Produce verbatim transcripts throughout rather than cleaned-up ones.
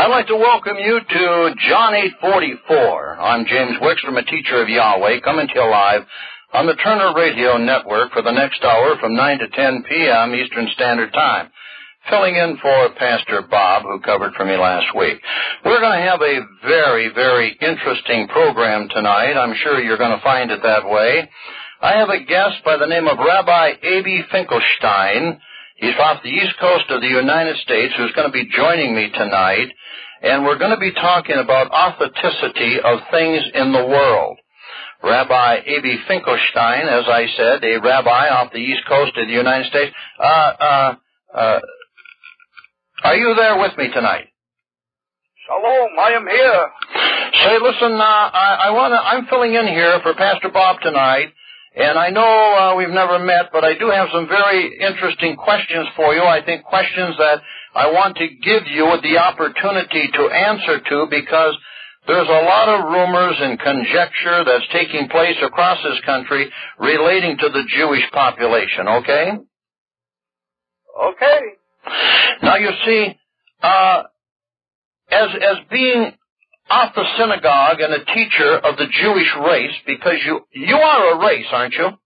I'd like to welcome you to John eight forty-four. I'm James Wickstrom, a teacher of Yahweh, coming to you live on the Turner Radio Network for the next hour from nine to ten p.m. Eastern Standard Time, filling in for Pastor Bob, who covered for me last week. We're going to have a very, very interesting program tonight. I'm sure you're going to find it that way. I have a guest by the name of Rabbi Aby Finkelstein. He's off the east coast of the United States, who's going to be joining me tonight, and we're going to be talking about authenticity of things in the world. Rabbi Aby Finkelstein, as I said, a rabbi off the east coast of the United States. Uh, uh, uh, are you there with me tonight? Shalom, I am here. Say, listen, uh, I, I want to, I'm filling in here for Pastor Bob tonight. And I know uh, we've never met, but I do have some very interesting questions for you. I think questions that I want to give you the opportunity to answer to, because there's a lot of rumors and conjecture that's taking place across this country relating to the Jewish population, okay? Okay. Now, you see, uh, as as being off the synagogue and a teacher of the Jewish race, because you you are a race, aren't you?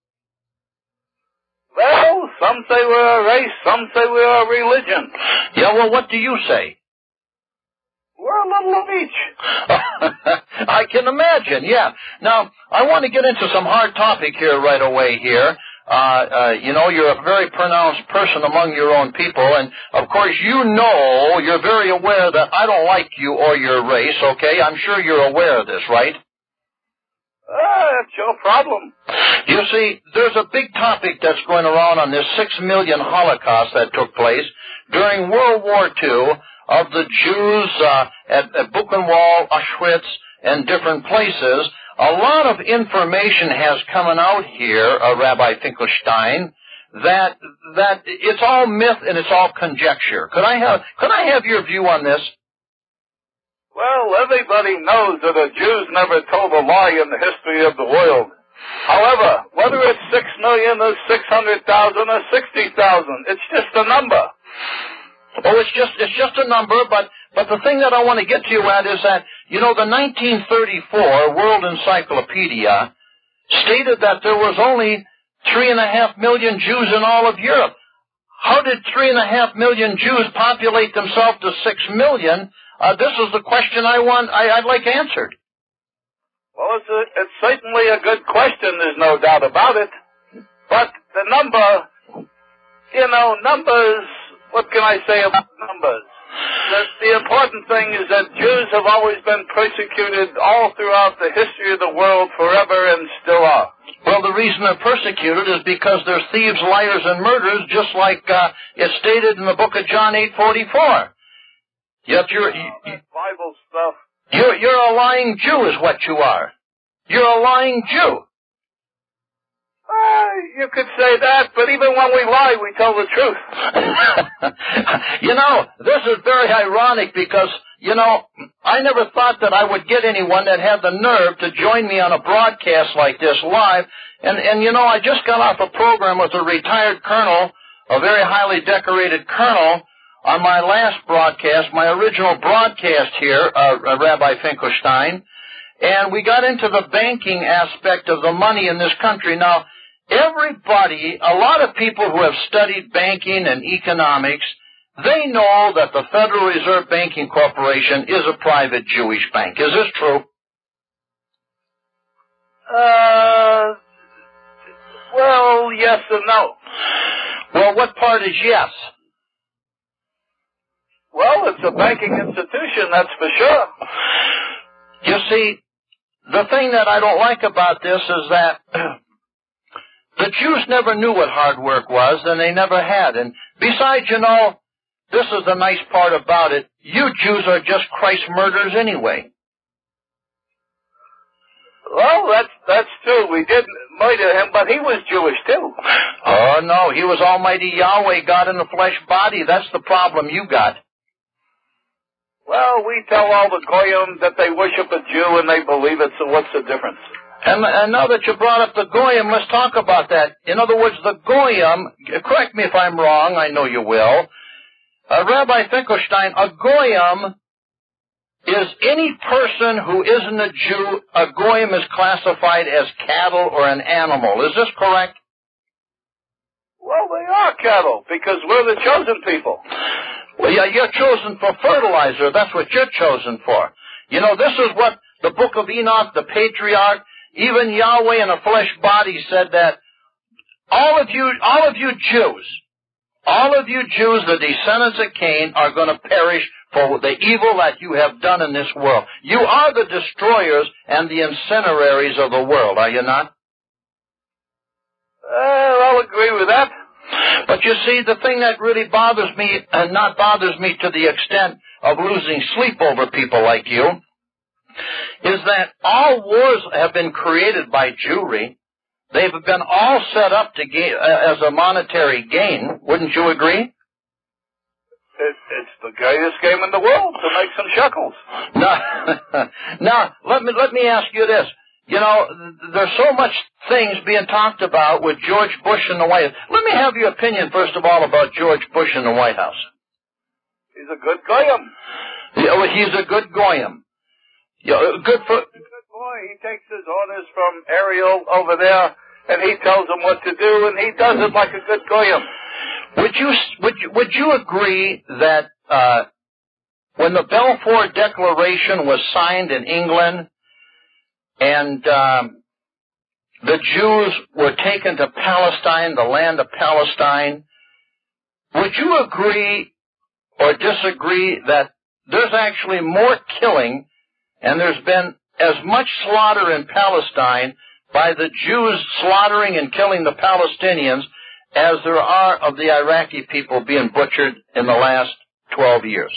Well, some say we're a race, some say we're a religion. Yeah, well, what do you say? We're a little of each. I can imagine, yeah. Now, I want to get into some hard topic here right away here. Uh, uh, you know, you're a very pronounced person among your own people, and, of course, you know, you're very aware that I don't like you or your race, okay? I'm sure you're aware of this, right? Uh, that's your problem. You see, there's a big topic that's going around on this six million Holocaust that took place during World War Two of the Jews uh, at, at Buchenwald, Auschwitz, and different places. A lot of information has come out here, uh, Rabbi Finkelstein, that that it's all myth and it's all conjecture. Could I have could I have your view on this? Well, everybody knows that the Jews never told a lie in the history of the world. However, whether it's six million or six hundred thousand or sixty thousand, it's just a number. Oh, it's just it's just a number, but but the thing that I want to get to you at is that, you know, the nineteen thirty-four World Encyclopedia stated that there was only three and a half million Jews in all of Europe. How did three and a half million Jews populate themselves to six million? Uh, this is the question I want. I, I'd like answered. Well, it's, a, it's certainly a good question. There's no doubt about it. But the number, you know, numbers. What can I say about numbers? The, the important thing is that Jews have always been persecuted all throughout the history of the world forever and still are. Well, the reason they're persecuted is because they're thieves, liars, and murderers, just like uh, it's stated in the book of John eight forty-four. Yet you're, you, oh, Bible stuff. You're, you're a lying Jew is what you are. You're a lying Jew. Uh, you could say that, but even when we lie, we tell the truth. You know, this is very ironic because, you know, I never thought that I would get anyone that had the nerve to join me on a broadcast like this live. And, and you know, I just got off a program with a retired colonel, a very highly decorated colonel, on my last broadcast, my original broadcast here, uh, Rabbi Finkelstein. And we got into the banking aspect of the money in this country. Now, everybody, a lot of people who have studied banking and economics, they know that the Federal Reserve Banking Corporation is a private Jewish bank. Is this true? Uh, well, yes and no. Well, what part is yes? Well, it's a banking institution, that's for sure. You see, the thing that I don't like about this is that the Jews never knew what hard work was, and they never had. And besides, you know, this is the nice part about it. You Jews are just Christ murderers anyway. Well, that's that's true. We did murder him, but he was Jewish too. Oh, no, he was Almighty Yahweh, God in the flesh body. That's the problem you got. Well, we tell all the Goyim that they worship a Jew and they believe it, so what's the difference? And, and now that you brought up the Goyim, let's talk about that. In other words, the Goyim, correct me if I'm wrong, I know you will. Uh, Rabbi Finkelstein, a Goyim is any person who isn't a Jew, a goyim is classified as cattle or an animal. Is this correct? Well, they are cattle because we're the chosen people. Well, yeah, you're chosen for fertilizer. That's what you're chosen for. You know, this is what the book of Enoch, the patriarch, even Yahweh in a flesh body said that all of you, all of you Jews, all of you Jews, the descendants of Cain, are going to perish for the evil that you have done in this world. You are the destroyers and the incineraries of the world, are you not? Uh, I'll agree with that. But you see, the thing that really bothers me, and not bothers me to the extent of losing sleep over people like you, is that all wars have been created by Jewry. They've been all set up to gain, uh, as a monetary gain. Wouldn't you agree? It, it's the greatest game in the world to make some shekels. Now, now let me let me ask you this. You know, there's so much things being talked about with George Bush in the White House. Let me have your opinion, first of all, about George Bush in the White House. He's a good goyim. Yeah, well, he's a good goyim. Yeah, good for... He's a good boy. He takes his orders from Ariel over there, and he tells them what to do, and he does it like a good goyim. Would you would you, would you agree that uh, when the Balfour Declaration was signed in England, and um, the Jews were taken to Palestine, the land of Palestine, would you agree or disagree that there's actually more killing and there's been as much slaughter in Palestine by the Jews slaughtering and killing the Palestinians as there are of the Iraqi people being butchered in the last twelve years?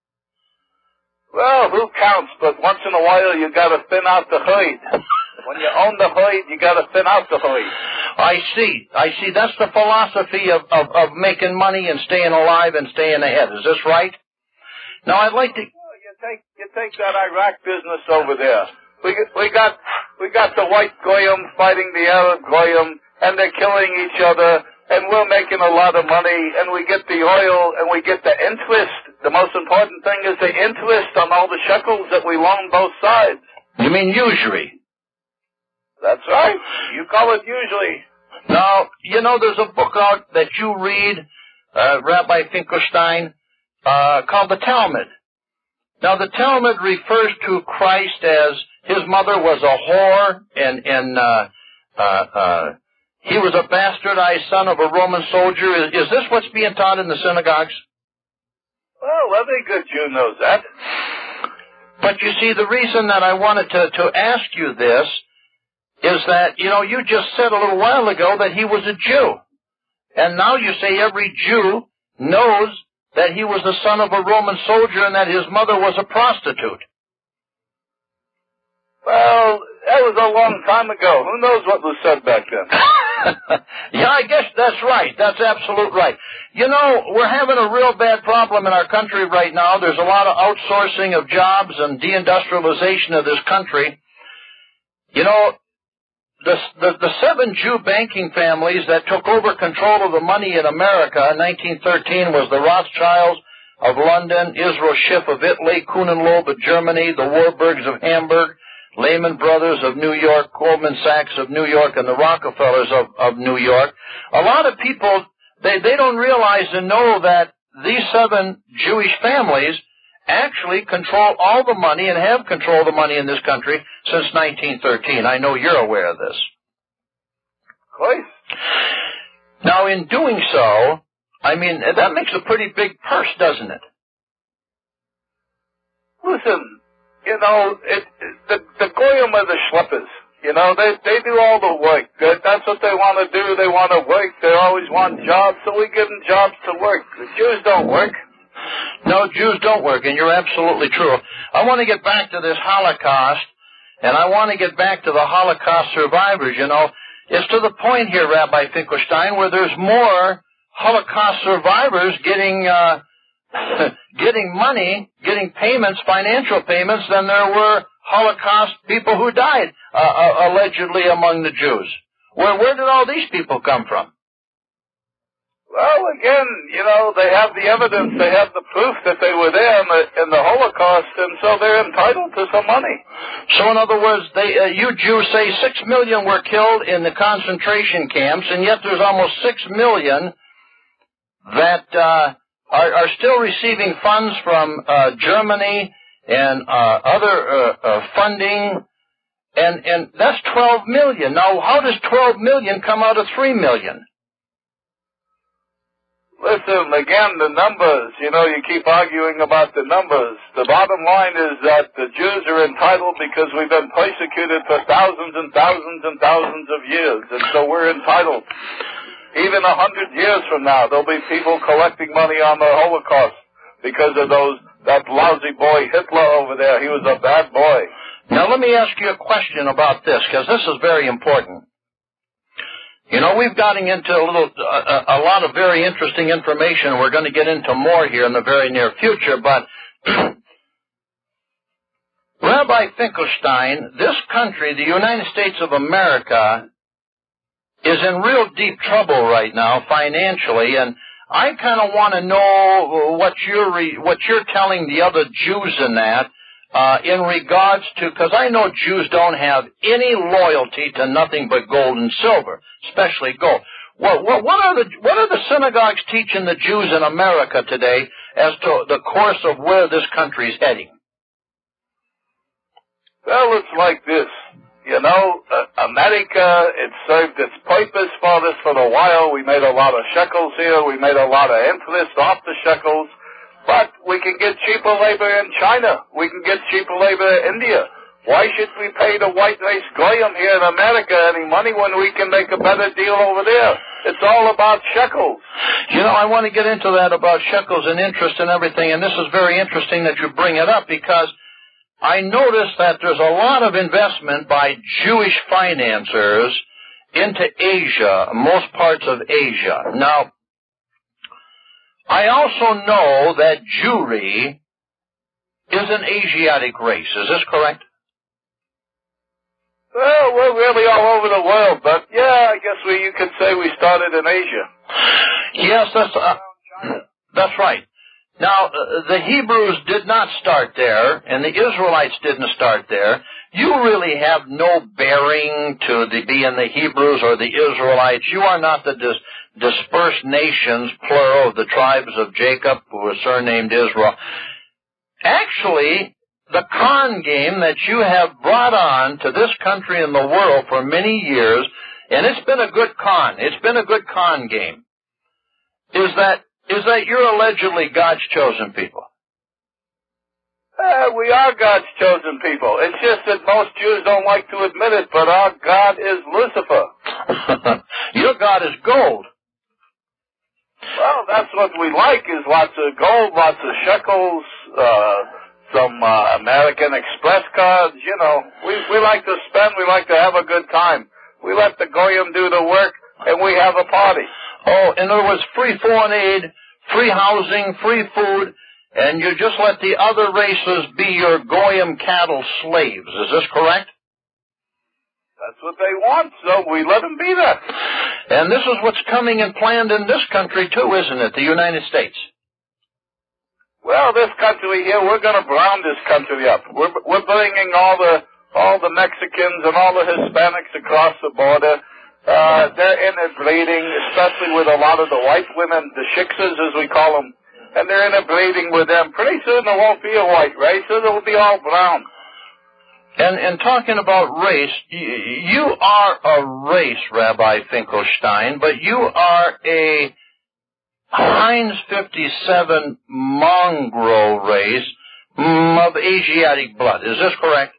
Well, who counts? But once in a while, you got to thin out the herd. When you own the herd, you got to thin out the herd. I see. I see. That's the philosophy of, of, of making money and staying alive and staying ahead. Is this right? Now, I'd like to... Well, you take you take that Iraq business over there. We we got we got the white goyim fighting the Arab goyim, and they're killing each other. And we're making a lot of money, and we get the oil, and we get the interest. The most important thing is the interest on all the shekels that we loan both sides. You mean usury? That's right. You call it usury. Now, you know, there's a book out that you read, uh, Rabbi Finkelstein, uh, called the Talmud. Now, the Talmud refers to Christ as his mother was a whore, and, and uh, uh, uh, he was a bastardized son of a Roman soldier. Is, is this what's being taught in the synagogues? Well, every good Jew knows that. But you see, the reason that I wanted to, to ask you this is that, you know, you just said a little while ago that he was a Jew. And now you say every Jew knows that he was the son of a Roman soldier and that his mother was a prostitute. Well, that was a long time ago. Who knows what was said back then? Yeah, I guess that's right. That's absolute right. You know, we're having a real bad problem in our country right now. There's a lot of outsourcing of jobs and deindustrialization of this country. You know, the, the, the seven Jew banking families that took over control of the money in America in nineteen thirteen was the Rothschilds of London, Israel Schiff of Italy, Kuhn-Loeb of Germany, the Warburgs of Hamburg, Lehman Brothers of New York, Goldman Sachs of New York, and the Rockefellers of, of New York. A lot of people, they, they don't realize and know that these seven Jewish families actually control all the money and have controlled the money in this country since nineteen thirteen. I know you're aware of this. Of course. Now, in doing so, I mean, that makes a pretty big purse, doesn't it? Listen, you know, it, it, the, the goyim are the schleppers. You know, they they do all the work. That, that's what they want to do. They want to work. They always want jobs, so we give them jobs to work. The Jews don't work. No, Jews don't work, and you're absolutely true. I want to get back to this Holocaust, and I want to get back to the Holocaust survivors. You know, it's to the point here, Rabbi Finkelstein, where there's more Holocaust survivors getting uh, getting money, getting payments, financial payments, than there were Holocaust people who died, uh, uh, allegedly among the Jews. Where where did all these people come from? Well, again, you know, they have the evidence, they have the proof that they were there in the, in the Holocaust, and so they're some money. So, in other words, they, uh, you Jews say six million were killed in the concentration camps, and yet there's almost six million that uh, are, are still receiving funds from uh, Germany and uh, other uh, uh, funding, and, and that's twelve million. Now, how does twelve million come out of three million? Listen, again, the numbers, you know, you keep arguing about the numbers. The bottom line is that the Jews are entitled because we've been persecuted for thousands and thousands and thousands of years, and so we're entitled. Even a hundred years from now, there'll be people collecting money on the Holocaust because of those, that lousy boy Hitler over there. He was a bad boy. Now, let me ask you a question about this, because this is very important. You know, we've gotten into a little, a, a lot of very interesting information. We're going to get into more here in the very near future, but Rabbi Finkelstein, this country, the United States of America, is in real deep trouble right now financially, and I kind of want to know what you're re, what you're telling the other Jews in that. Uh, in regards to, because I know Jews don't have any loyalty to nothing but gold and silver, especially gold. What, what, what are the what are the synagogues teaching the Jews in America today as to the course of where this country is heading? Well, it's like this. You know, uh, America, it served its purpose for us for a while. We made a lot of shekels here. We made a lot of interest off the shekels. But we can get cheaper labor in China. We can get cheaper labor in India. Why should we pay the white race goyim here in America any money when we can make a better deal over there? It's all about shekels. You know, I want to get into that about shekels and interest and everything, and this is very interesting that you bring it up because I noticed that there's a lot of investment by Jewish financiers into Asia, most parts of Asia. Now, I also know that Jewry is an Asiatic race. Is this correct? Well, we're really all over the world, but yeah, I guess we you could say we started in Asia. Yes, that's uh, that's right. Now, uh, the Hebrews did not start there, and the Israelites didn't start there. You really have no bearing to the, being the Hebrews or the Israelites. You are not the dis- dispersed nations, plural, of the tribes of Jacob, who were surnamed Israel. Actually, the con game that you have brought on to this country and the world for many years, and it's been a good con, it's been a good con game, is that is that you're allegedly God's chosen people. Uh, we are God's chosen people. It's just that most Jews don't like to admit it, but our God is Lucifer. Your God is gold. Well, that's what we like, is lots of gold, lots of shekels, uh, some uh, American Express cards, you know. We, we like to spend, we like to have a good time. We let the goyim do the work, and we have a party. Oh, in other words, free foreign aid, free housing, free food, and you just let the other races be your goyim cattle slaves. Is this correct? That's what they want, so we let them be that. And this is what's coming and planned in this country, too, isn't it, the United States? Well, this country here, we're going to brown this country up. We're, we're bringing all the all the Mexicans and all the Hispanics across the border. Uh, they're interbreeding, especially with a lot of the white women, the shiksas as we call them, and they're interbreeding with them. Pretty soon there won't be a white race, so they'll be all brown. And, and talking about race, you are a race, Rabbi Finkelstein, but you are a Heinz fifty-seven mongrel race of Asiatic blood. Is this correct?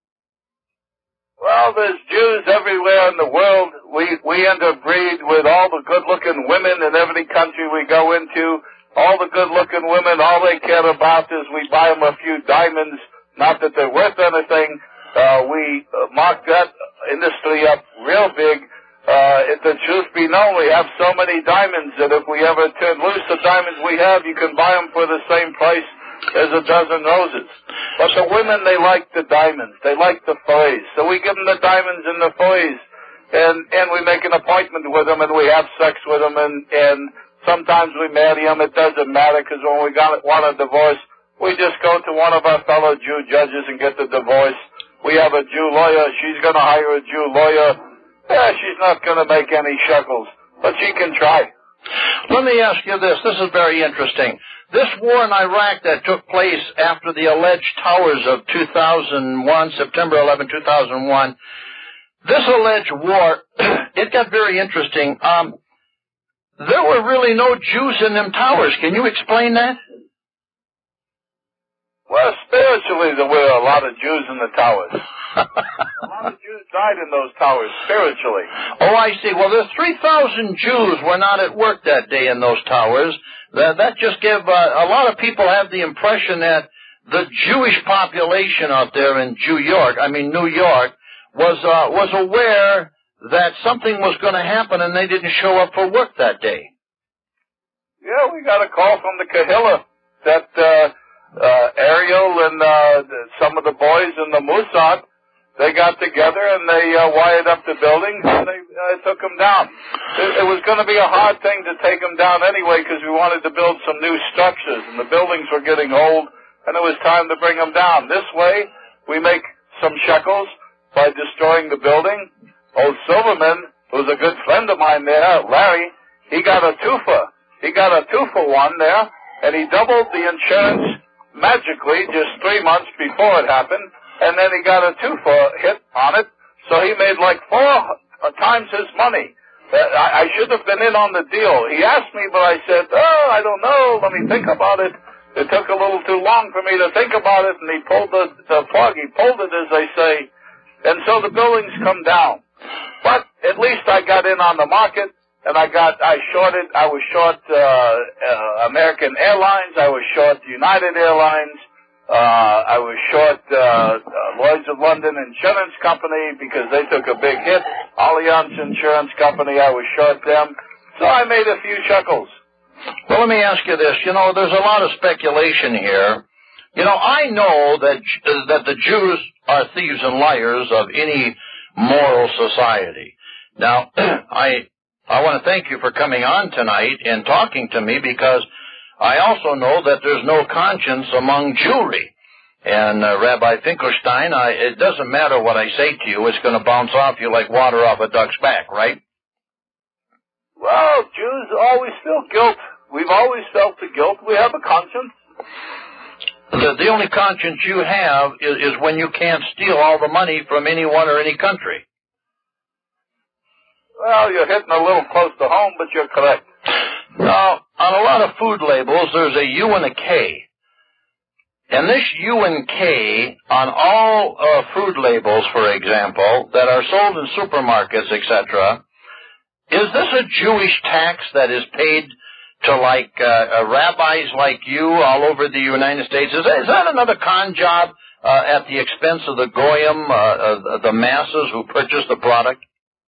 Well, there's Jews everywhere in the world. We we interbreed with all the good-looking women in every country we go into. All the good-looking women, all they care about is we buy them a few diamonds. Not that they're worth anything. Uh, we uh, mark that industry up real big. Uh, if the truth be known, we have so many diamonds that if we ever turn loose the diamonds we have, you can buy them for the same price as a dozen roses. But the women, they like the diamonds. They like the furs. So we give them the diamonds and the furs. And, and we make an appointment with them and we have sex with them and, and sometimes we marry them. It doesn't matter because when we got, want a divorce, We just go to one of our fellow Jew judges and get the divorce. We have a Jew lawyer. She's going to hire a Jew lawyer. Yeah, she's not going to make any shekels, but she can try. Let me ask you this. This is very interesting. This war in Iraq that took place after the alleged towers of two thousand one, September eleventh, two thousand one, this alleged war, it got very interesting. Um, there were really no Jews in them towers. Can you explain that? Well, spiritually, there were a lot of Jews in the towers. A lot of Jews died in those towers, spiritually. Oh, I see. Well, the three thousand Jews were not at work that day in those towers. That, that just gave, uh, a lot of people have the impression that the Jewish population out there in New York, I mean New York, was, uh, was aware that something was going to happen and they didn't show up for work that day. Yeah, we got a call from the Kahilla that, uh, Uh, Ariel and uh, some of the boys in the Mossad, they got together and they uh, wired up the buildings and they uh, took them down. It, it was going to be a hard thing to take them down anyway because we wanted to build some new structures and the buildings were getting old and it was time to bring them down. This way, we make some shekels by destroying the building. Old Silverman, who's a good friend of mine there, Larry, he got a twofer. He got a two-for one there and he doubled the insurance magically just three months before it happened, and then he got a two-for hit on it, so he made like four times his money. Uh, I, I should have been in on the deal. He asked me, but I said, oh, I don't know, let me think about it. It took a little too long for me to think about it, and he pulled the, the plug, he pulled it, as they say, and so the buildings come down. But at least I got in on the market, and I got, I shorted, I was short uh, uh, American Airlines, I was short United Airlines, uh, I was short uh, uh, Lloyd's of London Insurance Company because they took a big hit, Allianz Insurance Company, I was short them, so I made a few shekels. Well, let me ask you this. You know, there's a lot of speculation here. You know, I know that uh, that the Jews are thieves and liars of any moral society. Now, I... I want to thank you for coming on tonight and talking to me because I also know that there's no conscience among Jewry. And uh, Rabbi Finkelstein, I, it doesn't matter what I say to you, it's going to bounce off you like water off a duck's back, right? Well, Jews always feel guilt. We've always felt the guilt. We have a conscience. The, the only conscience you have is, is when you can't steal all the money from anyone or any country. Well, you're hitting a little close to home, but you're correct. Now, on a lot of food labels, there's a U and a K. And this U and K on all uh, food labels, for example, that are sold in supermarkets, et cetera, is this a Jewish tax that is paid to, like, uh, uh, rabbis like you all over the United States? Is that, is that another con job uh, at the expense of the goyim, uh, uh, the masses who purchase the product?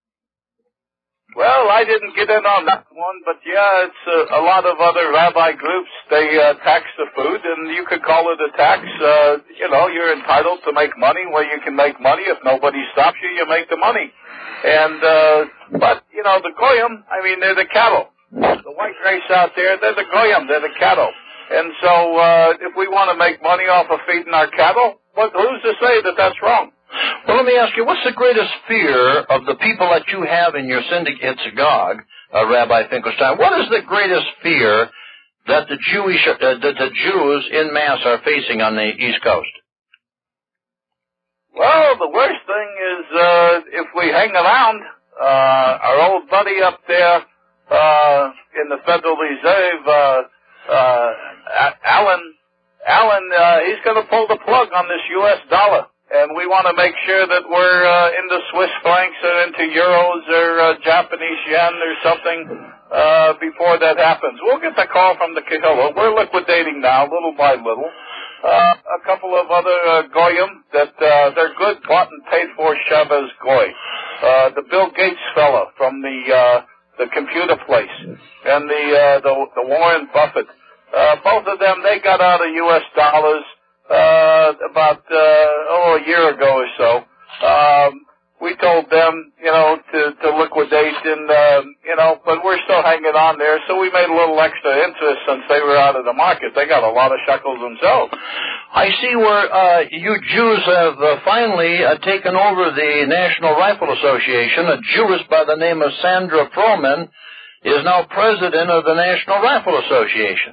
Well, I didn't get in on that one, but yeah, it's uh, a lot of other rabbi groups. They uh, tax the food, and you could call it a tax. Uh, you know, you're entitled to make money where you can make money. If nobody stops you, you make the money. And, uh, but, you know, the goyim, I mean, they're the cattle. The white race out there, they're the goyim, they're the cattle. And so, uh, if we want to make money off of feeding our cattle, what, who's to say that that's wrong? Well, let me ask you, what's the greatest fear of the people that you have in your syndicate synagogue, uh, Rabbi Finkelstein? What is the greatest fear that the Jewish, uh, that the Jews in mass are facing on the East Coast? Well, the worst thing is uh, if we hang around, uh, our old buddy up there uh, in the Federal Reserve, uh, uh, Alan, Alan, uh, he's going to pull the plug on this U S dollar. And we want to make sure that we're uh, into Swiss francs or into euros or uh, Japanese yen or something uh, before that happens. We'll get the call from the Kahilla. We're liquidating now, little by little. Uh, a couple of other uh, goyim that uh, they're good, bought and paid for Shabbos goy. Uh, the Bill Gates fella from the uh, the computer place and the uh, the, the Warren Buffett. Uh, both of them, they got out of U S dollars. Uh, about, uh, oh, a year ago or so. Um, we told them, you know, to, to liquidate and, uh, you know, but we're still hanging on there, so we made a little extra interest since they were out of the market. They got a lot of shekels themselves. I see where uh, you Jews have uh, finally uh, taken over the National Rifle Association. A Jewess by the name of Sandra Froman is now president of the National Rifle Association.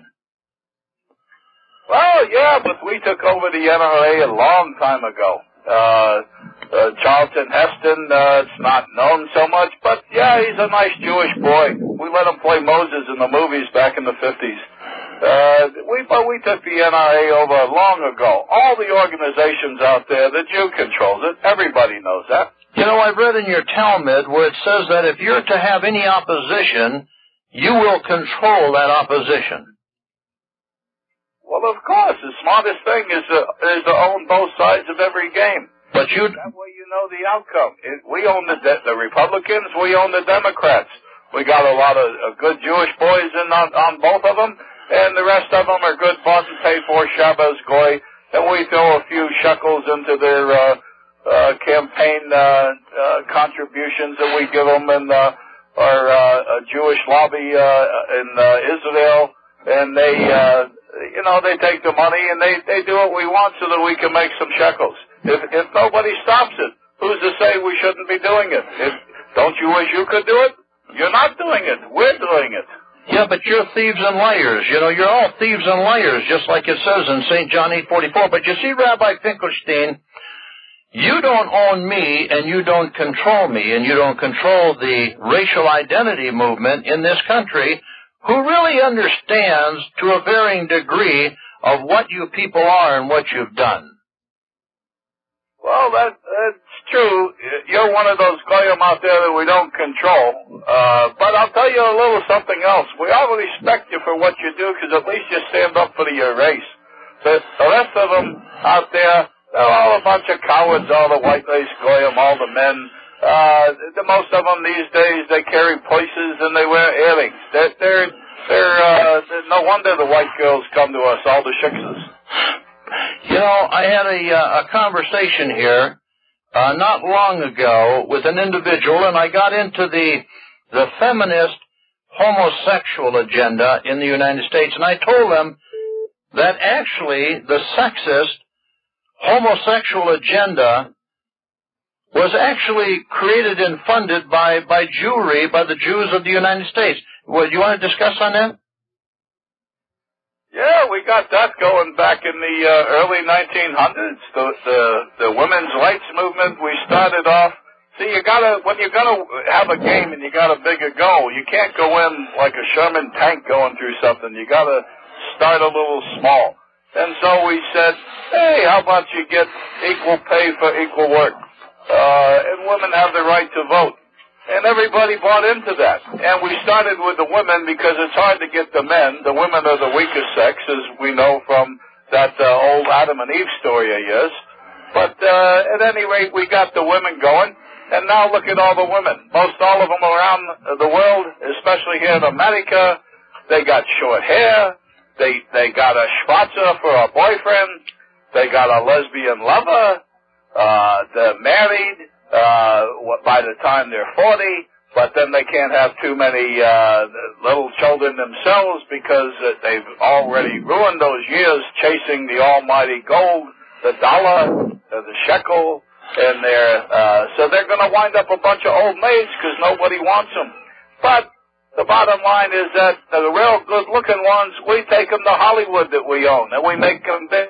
Well, yeah, but we took over the N R A a long time ago. Uh, uh, Charlton Heston, uh, it's not known so much, but yeah, he's a nice Jewish boy. We let him play Moses in the movies back in the fifties. Uh, we, but we took the N R A over long ago. All the organizations out there, the Jew controls it. Everybody knows that. You know, I've read in your Talmud where it says that if you're to have any opposition, you will control that opposition. Well, of course, the smartest thing is to, is to own both sides of every game. But you... That way you know the outcome. It, we own the, de- the Republicans, we own the Democrats. We got a lot of, of good Jewish boys in on, on both of them, and the rest of them are good bought and paid for Shabbos Goy, and we throw a few shekels into their uh, uh, campaign uh, uh, contributions that we give them in uh, our uh, Jewish lobby uh, in uh, Israel, and they... Uh, You know, they take the money and they, they do what we want so that we can make some shekels. If, if nobody stops it, who's to say we shouldn't be doing it? If, don't you wish you could do it? You're not doing it. We're doing it. Yeah, but you're thieves and liars. You know, you're all thieves and liars, just like it says in Saint John eight forty-four. But you see, Rabbi Finkelstein, you don't own me and you don't control me and you don't control the racial identity movement in this country, who really understands to a varying degree of what you people are and what you've done. Well, that, that's true. You're one of those goyim out there that we don't control. Uh, but I'll tell you a little something else. We all respect you for what you do because at least you stand up for your race. The, the rest of them out there, they're all a bunch of cowards, all the white race goyim, all the men. Uh, the most of them these days, they carry purses and they wear earrings. They're, they're, they're, uh, no wonder the white girls come to us, all the shiksas. You know, I had a, uh, a conversation here, uh, not long ago with an individual, and I got into the, the feminist homosexual agenda in the United States, and I told them that actually the sexist homosexual agenda was actually created and funded by, by Jewry, by the Jews of the United States. Well, do you want to discuss on that? Yeah, we got that going back in the uh, early nineteen hundreds. The, the the women's rights movement. We started off. See, you gotta when you're gonna have a game and you got a bigger goal, you can't go in like a Sherman tank going through something. You gotta start a little small. And so we said, hey, how about you get equal pay for equal work? Uh, and women have the right to vote. And everybody bought into that. And we started with the women because it's hard to get the men. The women are the weakest sex, as we know from that uh, old Adam and Eve story of yours. But uh, at any rate, we got the women going. And now look at all the women. Most all of them around the world, especially here in America, they got short hair. They, they got a schwarzer for a boyfriend. They got a lesbian lover. Uh, they're married, uh, by the time they're forty, but then they can't have too many, uh, little children themselves because uh, they've already ruined those years chasing the almighty gold, the dollar, uh, the shekel, and they're, uh, so they're gonna wind up a bunch of old maids because nobody wants them. But the bottom line is that the real good-looking ones, we take them to Hollywood that we own, and we make them big.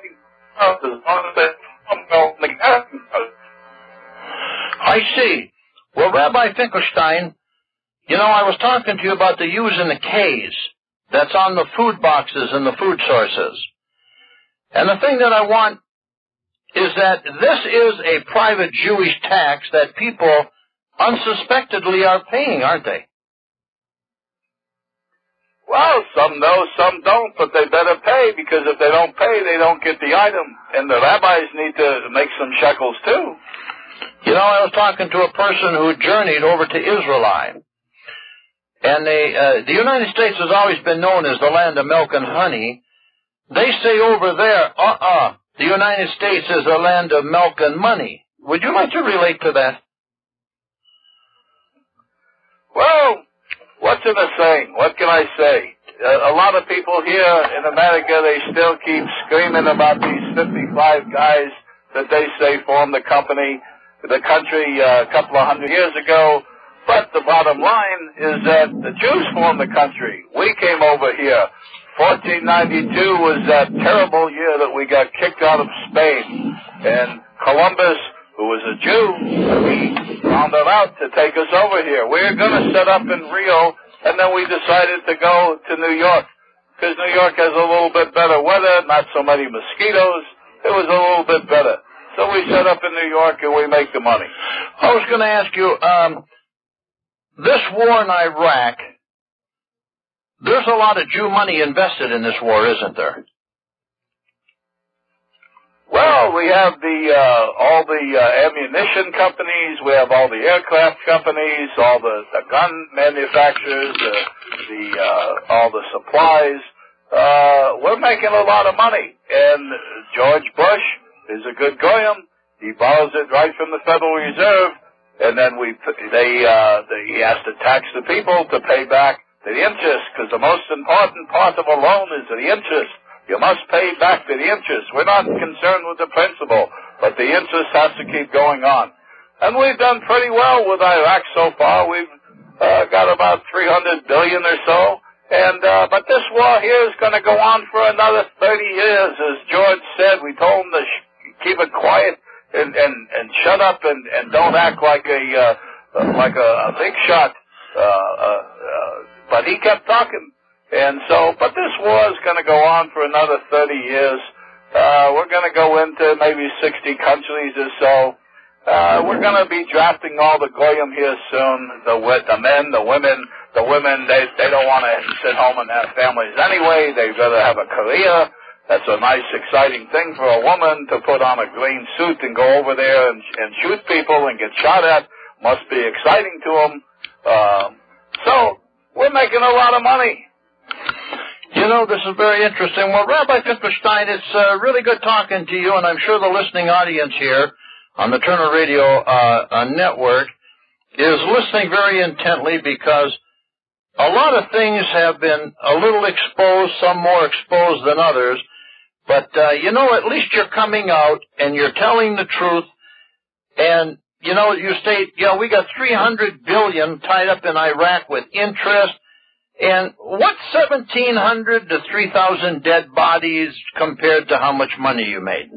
I see. Well, Rabbi Finkelstein, you know, I was talking to you about the U's and the K's that's on the food boxes and the food sources. And the thing that I want is that this is a private Jewish tax that people unsuspectedly are paying, aren't they? Well, some know, some don't, but they better pay, because if they don't pay, they don't get the item. And the rabbis need to make some shekels, too. You know, I was talking to a person who journeyed over to Israel. And they, uh, the United States has always been known as the land of milk and honey. They say over there, uh-uh, the United States is a land of milk and money. Would you like to relate to that? Well, what's in a saying? What can I say? Uh, a lot of people here in America, they still keep screaming about these fifty-five guys that they say formed the company, the country uh, a couple of hundred years ago. But the bottom line is that the Jews formed the country. We came over here. fourteen ninety-two was that terrible year that we got kicked out of Spain. And Columbus, who was a Jew, he found it out to take us over here. We were going to set up in Rio, and then we decided to go to New York, because New York has a little bit better weather, not so many mosquitoes. It was a little bit better. So we set up in New York, and we make the money. I was going to ask you, um, this war in Iraq, there's a lot of Jew money invested in this war, isn't there? Well, we have the uh, all the uh, ammunition companies, we have all the aircraft companies, all the, the gun manufacturers, uh, the uh, all the supplies. Uh, we're making a lot of money, and George Bush is a good goyim. He borrows it right from the Federal Reserve, and then we they, uh, they he has to tax the people to pay back the interest, because the most important part of a loan is the interest. You must pay back the interest. We're not concerned with the principal, but the interest has to keep going on. And we've done pretty well with Iraq so far. We've uh, got about three hundred billion dollars or so. And uh, but this war here is going to go on for another thirty years, as George said. We told him to sh- keep it quiet and, and, and shut up and, and don't act like a uh, like a, a big shot. Uh, uh, uh, but he kept talking. And so, but this war is going to go on for another thirty years. Uh, we're going to go into maybe sixty countries or so. Uh, we're going to be drafting all the goyim here soon. The the men, the women, the women, they they don't want to sit home and have families anyway. They'd rather have a career. That's a nice, exciting thing for a woman to put on a green suit and go over there and, and shoot people and get shot at. Must be exciting to them. Uh, so we're making a lot of money. You know, this is very interesting. Well, Rabbi Finkelstein, it's uh, really good talking to you, and I'm sure the listening audience here on the Turner Radio uh, uh, Network is listening very intently, because a lot of things have been a little exposed, some more exposed than others. But, uh, you know, at least you're coming out and you're telling the truth. And, you know, you state, you know, we got three hundred billion dollars tied up in Iraq with interest. And what's seventeen hundred to three thousand dead bodies compared to how much money you made?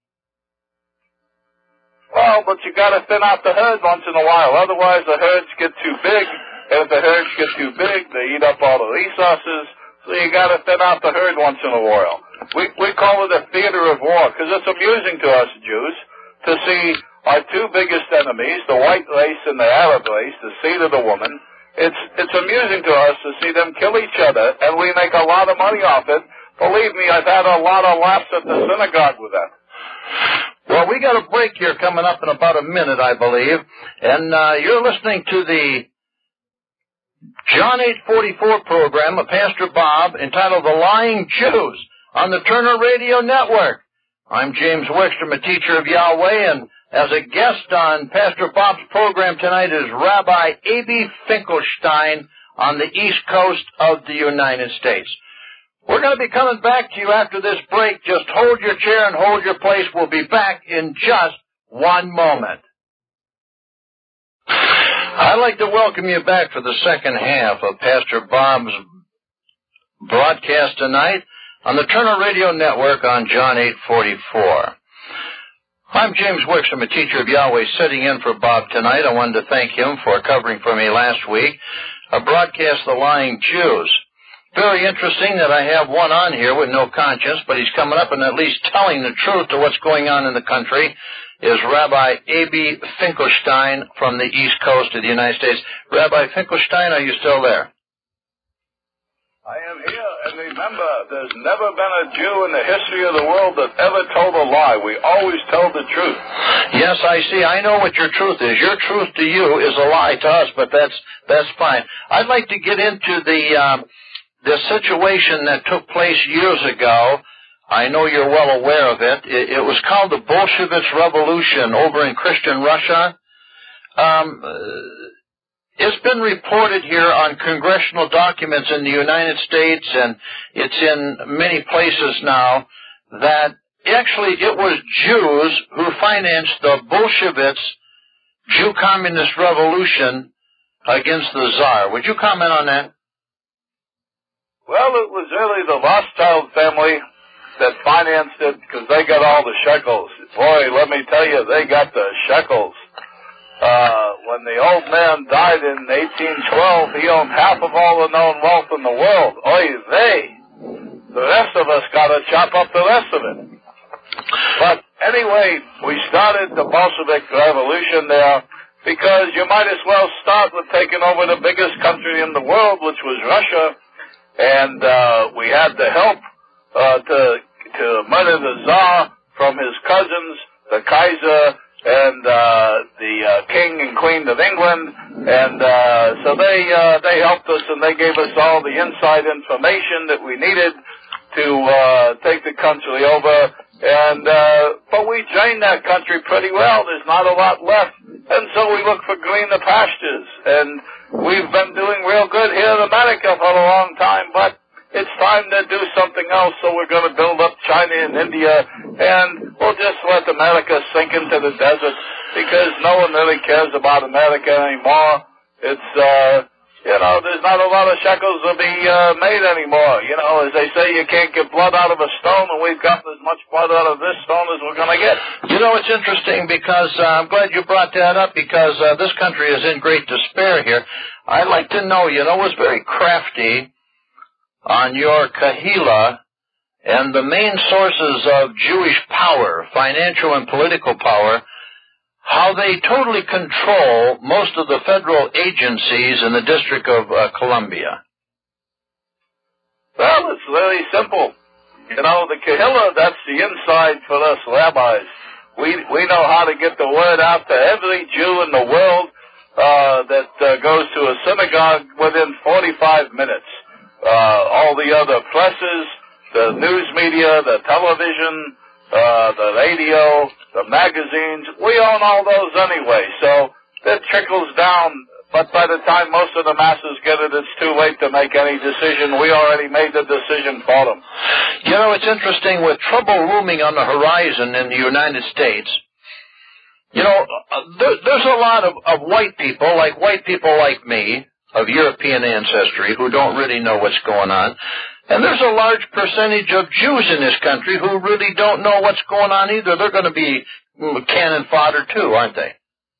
Well, but you got to thin out the herd once in a while. Otherwise, the herds get too big. And if the herds get too big, they eat up all the resources. So you got to thin out the herd once in a while. We we call it a theater of war, because it's amusing to us Jews to see our two biggest enemies, the white race and the Arab race, the seed of the woman. It's it's amusing to us to see them kill each other, and we make a lot of money off it. Believe me, I've had a lot of laughs at the synagogue with that. Well, we got a break here coming up in about a minute, I believe, and uh, you're listening to the John eight forty-four program of Pastor Bob, entitled The Lying Jews, on the Turner Radio Network. I'm James Wickstrom, a teacher of Yahweh, and as a guest on Pastor Bob's program tonight is Rabbi Aby Finkelstein on the East Coast of the United States. We're going to be coming back to you after this break. Just hold your chair and hold your place. We'll be back in just one moment. I'd like to welcome you back for the second half of Pastor Bob's broadcast tonight on the Turner Radio Network on John eight forty-four. I'm James Wickstrom, a teacher of Yahweh, sitting in for Bob tonight. I wanted to thank him for covering for me last week a broadcast, The Lying Jews. Very interesting that I have one on here with no conscience, but he's coming up and at least telling the truth to what's going on in the country, is Rabbi Aby Finkelstein from the East Coast of the United States. Rabbi Finkelstein, are you still there? I am here, and remember, there's never been a Jew in the history of the world that ever told a lie. We always tell the truth. Yes, I see. I know what your truth is. Your truth to you is a lie to us, but that's that's fine. I'd like to get into the um, the situation that took place years ago. I know you're well aware of it. It, it was called the Bolshevik Revolution over in Christian Russia. Um, it's been reported here on congressional documents in the United States, and it's in many places now, that actually it was Jews who financed the Bolsheviks' Jew communist revolution against the Tsar. Would you comment on that? Well, it was really the Rothschild family that financed it because they got all the shekels. Boy, let me tell you, they got the shekels. Uh, when the old man died in eighteen twelve, he owned half of all the known wealth in the world. Oy vey. The rest of us got to chop up the rest of it. But anyway, we started the Bolshevik Revolution there because you might as well start with taking over the biggest country in the world, which was Russia. And uh, we had the help uh, to, to murder the Tsar from his cousins, the Kaiser, and uh, the uh, King and Queen of England, and uh, so they uh, they helped us, and they gave us all the inside information that we needed to uh, take the country over. And uh, but we drained that country pretty well. There's not a lot left, and so we look for greener pastures. And we've been doing real good here in America for a long time, but it's time to do something else, so we're going to build up China and India, and we'll just let America sink into the desert because no one really cares about America anymore. It's, uh, you know, there's not a lot of shekels to be uh, made anymore. You know, as they say, you can't get blood out of a stone, and we've got as much blood out of this stone as we're going to get. You know, it's interesting because uh, I'm glad you brought that up because uh, this country is in great despair here. I'd like to know, you know, it was very crafty on your Kahila and the main sources of Jewish power, financial and political power, how they totally control most of the federal agencies in the District of uh, Columbia. Well, it's very simple. You know, the Kahila, that's the inside for us rabbis. We we know how to get the word out to every Jew in the world uh, that uh, goes to a synagogue within forty-five minutes. Uh, all the other presses, the news media, the television, uh, the radio, the magazines, we own all those anyway, so that trickles down, but by the time most of the masses get it, it's too late to make any decision. We already made the decision for them. You know, it's interesting, with trouble looming on the horizon in the United States, you know, there, there's a lot of, of white people, like white people like me, of European ancestry, who don't really know what's going on. And there's a large percentage of Jews in this country who really don't know what's going on either. They're going to be cannon fodder too, aren't they?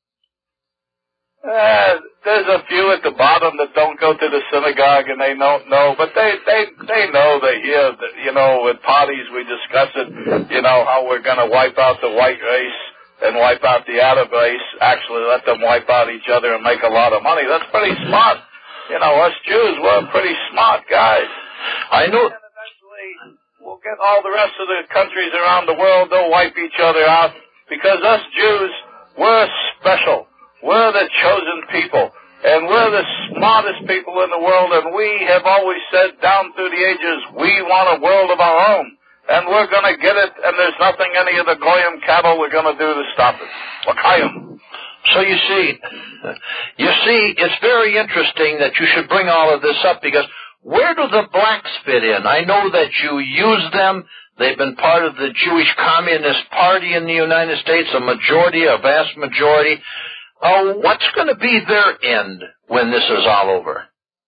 Uh, there's a few at the bottom that don't go to the synagogue and they don't know, but they, they, they know, they hear that, you know, at parties we discuss it, you know, how we're going to wipe out the white race and wipe out the Arab race, actually let them wipe out each other and make a lot of money. That's pretty smart. You know, us Jews, we're pretty smart guys. I know. And eventually we'll get all the rest of the countries around the world, they'll wipe each other out, because us Jews, we're special. We're the chosen people. And we're the smartest people in the world, and we have always said down through the ages, we want a world of our own. And we're going to get it, and there's nothing any of the Goyim cattle are going to do to stop it. L'chaim. So you see, you see, it's very interesting that you should bring all of this up, because where do the blacks fit in? I know that you use them. They've been part of the Jewish Communist Party in the United States, a majority, a vast majority. Uh, what's going to be their end when this is all over?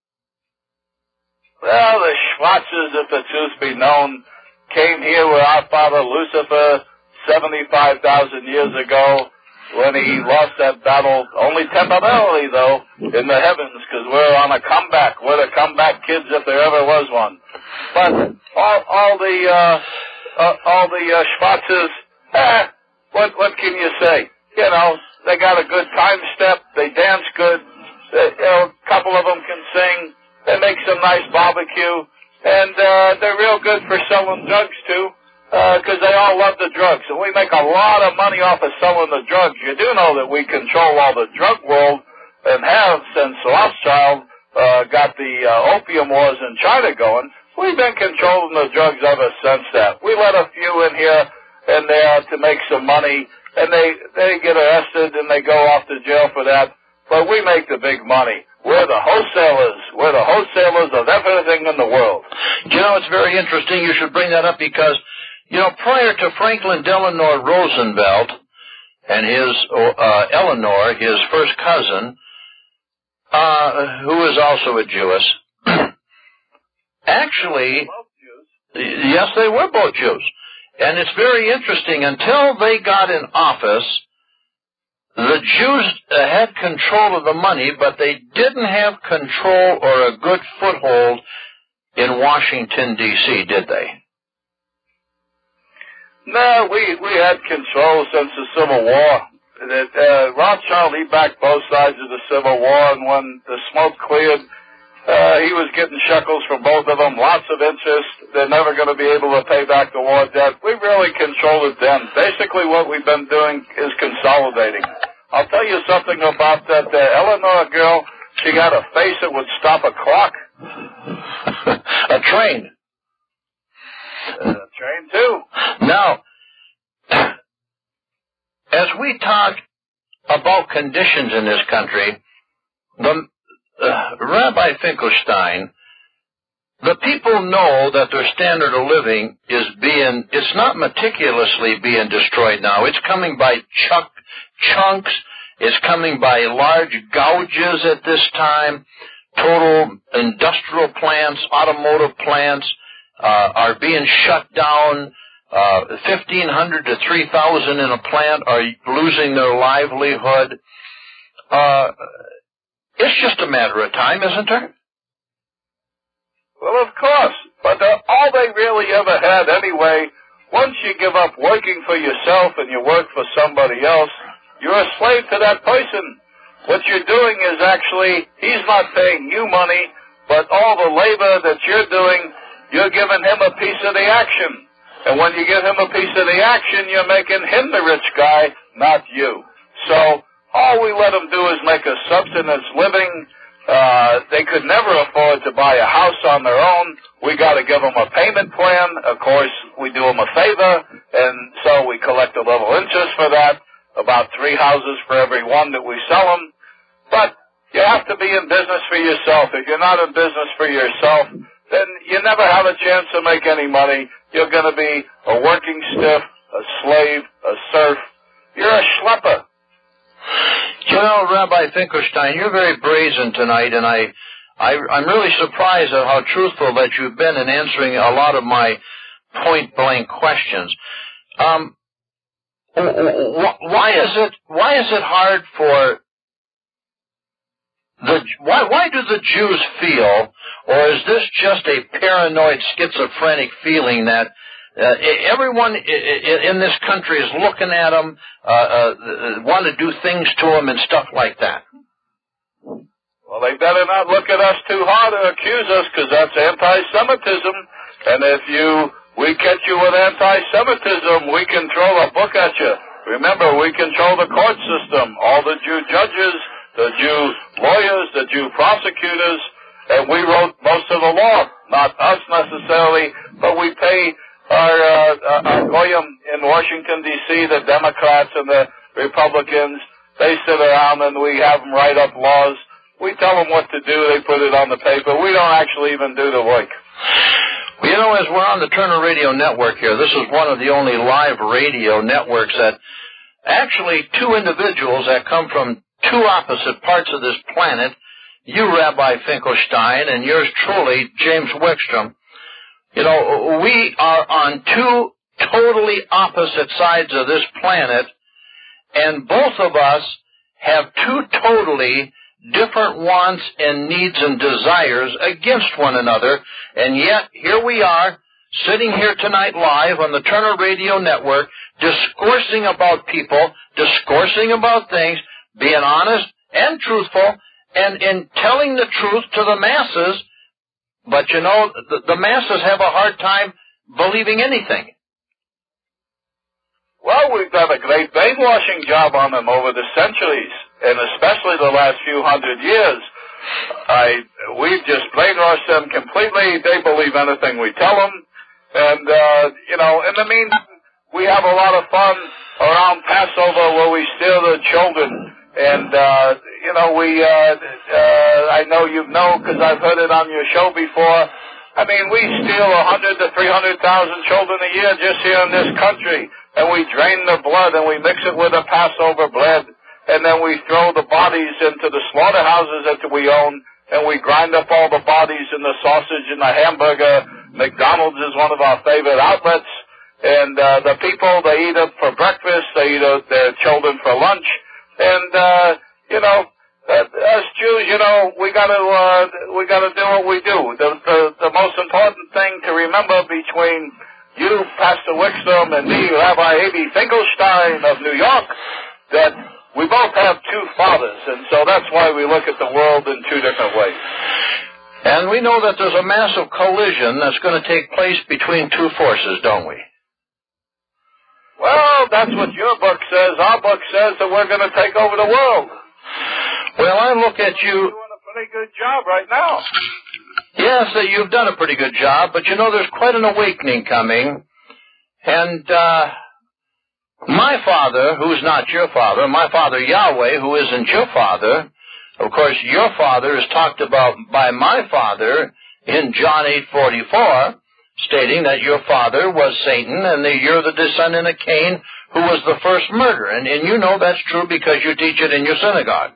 Well, the Schwarzes, if the truth be known, came here with our father Lucifer seventy-five thousand years ago when he lost that battle, only temporarily, though, in the heavens, because we're on a comeback. We're the comeback kids if there ever was one. But all, all the uh, uh, all the uh, Schwarzes, eh, what, what can you say? You know, they got a good time step. They dance good. They, you know, a couple of them can sing. They make some nice barbecue. And uh, they're real good for selling drugs, too, because uh, they all love the drugs. And we make a lot of money off of selling the drugs. You do know that we control all the drug world and have since Rothschild uh, got the uh, opium wars in China going. We've been controlling the drugs ever since that. We let a few in here and there to make some money, and they, they get arrested and they go off to jail for that. but we make the big money. We're the wholesalers. We're the wholesalers of everything in the world. You know, it's very interesting you should bring that up because, you know, prior to Franklin Delano Roosevelt and his uh, Eleanor, his first cousin, uh, who is also a Jewess, actually, yes, they were both Jews. And it's very interesting. Until they got in office, the Jews uh, had control of the money, but they didn't have control or a good foothold in Washington, D C, did they? No, we, we had control since the Civil War. Uh, Rothschild, he backed both sides of the Civil War, and when the smoke cleared, uh, he was getting shekels from both of them, lots of interest. They're never going to be able to pay back the war debt. We really controlled it then. Basically what we've been doing is consolidating. I'll tell you something about that uh, Eleanor girl. She got a face that would stop a clock. A train. A train, too. Now, as we talk about conditions in this country, the uh, Rabbi Finkelstein, the people know that their standard of living is being, it's not meticulously being destroyed now. It's coming by chunk, chunks. It's coming by large gouges at this time. Total industrial plants, automotive plants uh, are being shut down. Uh, fifteen hundred to three thousand in a plant are losing their livelihood. Uh, it's just a matter of time, isn't there? Well, of course. But uh, all they really ever had anyway, once you give up working for yourself and you work for somebody else, you're a slave to that person. What you're doing is actually, he's not paying you money, but all the labor that you're doing, you're giving him a piece of the action. And when you give him a piece of the action, you're making him the rich guy, not you. So all we let them do is make a subsistence living. Uh, they could never afford to buy a house on their own. We got to give them a payment plan. Of course, we do them a favor, and so we collect a little interest for that, about three houses for every one that we sell them. But you have to be in business for yourself. If you're not in business for yourself, then you never have a chance to make any money. You're going to be a working stiff, a slave, a serf. You're a schlepper. You know, Rabbi Finkelstein, you're very brazen tonight, and I, I, I'm really surprised at how truthful that you've been in answering a lot of my point-blank questions. Um, why is it, why is it hard for the, why, why do the Jews feel, or is this just a paranoid, schizophrenic feeling that Uh, everyone in this country is looking at them, uh, uh, want to do things to them and stuff like that? Well, they better not look at us too hard or accuse us, because that's anti-Semitism. And if you, we catch you with anti-Semitism, we can throw a book at you. Remember, we control the court system, all the Jew judges, the Jew lawyers, the Jew prosecutors, and we wrote most of the law. Not us necessarily, but we pay our, uh, our goyim in Washington, D C, the Democrats and the Republicans. They sit around and we have them write up laws. We tell them what to do. They put it on the paper. We don't actually even do the work. Well, you know, as we're on the Turner Radio Network here, this is one of the only live radio networks that actually two individuals that come from two opposite parts of this planet, you, Rabbi Finkelstein, and yours truly, James Wickstrom. You know, we are on two totally opposite sides of this planet, and both of us have two totally different wants and needs and desires against one another, and yet here we are, sitting here tonight live on the Turner Radio Network, discoursing about people, discoursing about things, being honest and truthful, and in telling the truth to the masses. But, you know, the, the masses have a hard time believing anything. Well, we've done a great brainwashing job on them over the centuries, and especially the last few hundred years. I, we've just brainwashed them completely. They believe anything we tell them. And, uh, you know, in the meantime, we have a lot of fun around Passover where we steal the children And, uh, you know, we, uh, uh, I know you know because I've heard it on your show before. I mean, we steal one hundred to three hundred thousand children a year just here in this country. And we drain the blood and we mix it with a Passover bread. And then we throw the bodies into the slaughterhouses that we own. And we grind up all the bodies in the sausage and the hamburger. McDonald's is one of our favorite outlets. And uh, the people, they eat it for breakfast. They eat it, their children for lunch. And, uh, you know, uh, us Jews, you know, we got to uh, we got to do what we do. The, the the most important thing to remember between you, Pastor Wickstrom, and me, Rabbi Avi Finkelstein of New York, that we both have two fathers, and so that's why we look at the world in two different ways. And we know that there's a massive collision that's going to take place between two forces, don't we? Well, that's what your book says. Our book says that we're going to take over the world. Well, I look at you... You're doing a pretty good job right now. Yes, uh, you've done a pretty good job, but you know there's quite an awakening coming. And uh, my father, who's not your father, my father Yahweh, who isn't your father, of course your father is talked about by my father in John eight forty-four, stating that your father was Satan and that you're the descendant of Cain, who was the first murderer. And, and you know that's true because you teach it in your synagogue.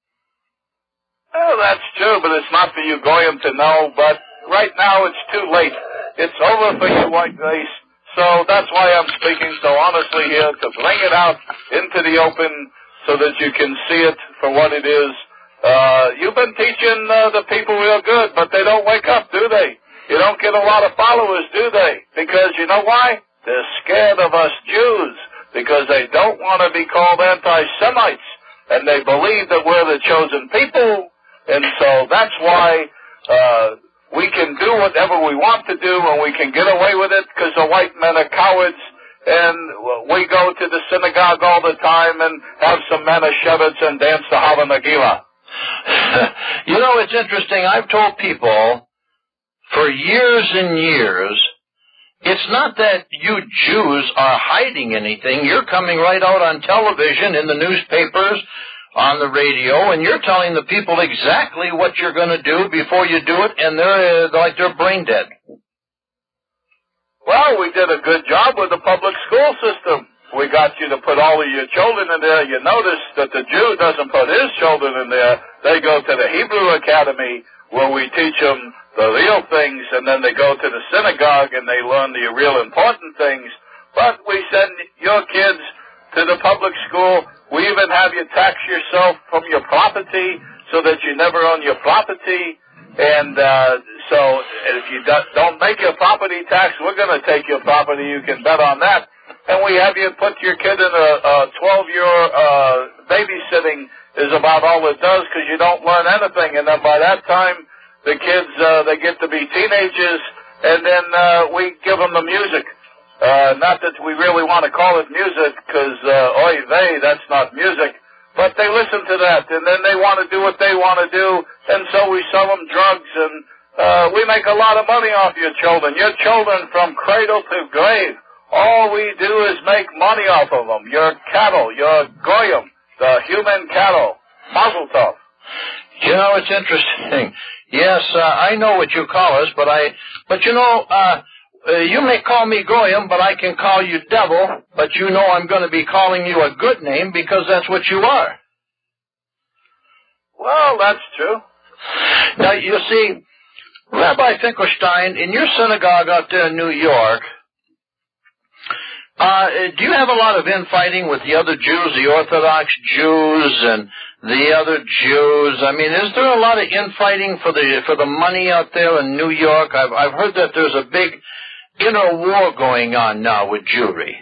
Well, that's true, but it's not for you Goyim to know. But right now it's too late. It's over for you white race. So that's why I'm speaking so honestly here, to bring it out into the open so that you can see it for what it is. Uh, you've been teaching uh, the people real good, but they don't wake up, do they? You don't get a lot of followers, do they? Because you know why? They're scared of us Jews, because they don't want to be called anti-Semites, and they believe that we're the chosen people, and so that's why uh, we can do whatever we want to do, and we can get away with it, because the white men are cowards, and we go to the synagogue all the time and have some Manischewitz and dance the Hava Nagila. You know, it's interesting. I've told people for years and years, it's not that you Jews are hiding anything. You're coming right out on television, in the newspapers, on the radio, and you're telling the people exactly what you're going to do before you do it, and they're uh, like they're brain dead. Well, we did a good job with the public school system. We got you to put all of your children in there. You notice that the Jew doesn't put his children in there. They go to the Hebrew Academy, where we teach them the real things, and then they go to the synagogue and they learn the real important things. But we send your kids to the public school. We even have you tax yourself from your property so that you never own your property. And uh, so if you do, don't make your property tax, we're going to take your property. You can bet on that. And we have you put your kid in a twelve-year uh, babysitting is about all it does, because you don't learn anything. And then by that time, the kids, uh, they get to be teenagers, and then uh, we give them the music. Uh, not that we really want to call it music, because, uh, oy vey, that's not music. But they listen to that, and then they want to do what they want to do, and so we sell them drugs, and uh, we make a lot of money off your children. Your children from cradle to grave. All we do is make money off of them. Your cattle, your goyim, the human cattle. Mazel tov. You know, it's interesting. Yes, uh, I know what you call us, but I, but you know, uh, uh, you may call me Goyim, but I can call you devil, but you know I'm going to be calling you a good name because that's what you are. Well, that's true. Now, you see, Rabbi Finkelstein, in your synagogue out there in New York, uh, do you have a lot of infighting with the other Jews, the Orthodox Jews and the other Jews? I mean, is there a lot of infighting for the for the money out there in New York? I've I've heard that there's a big inner war going on now with Jewry.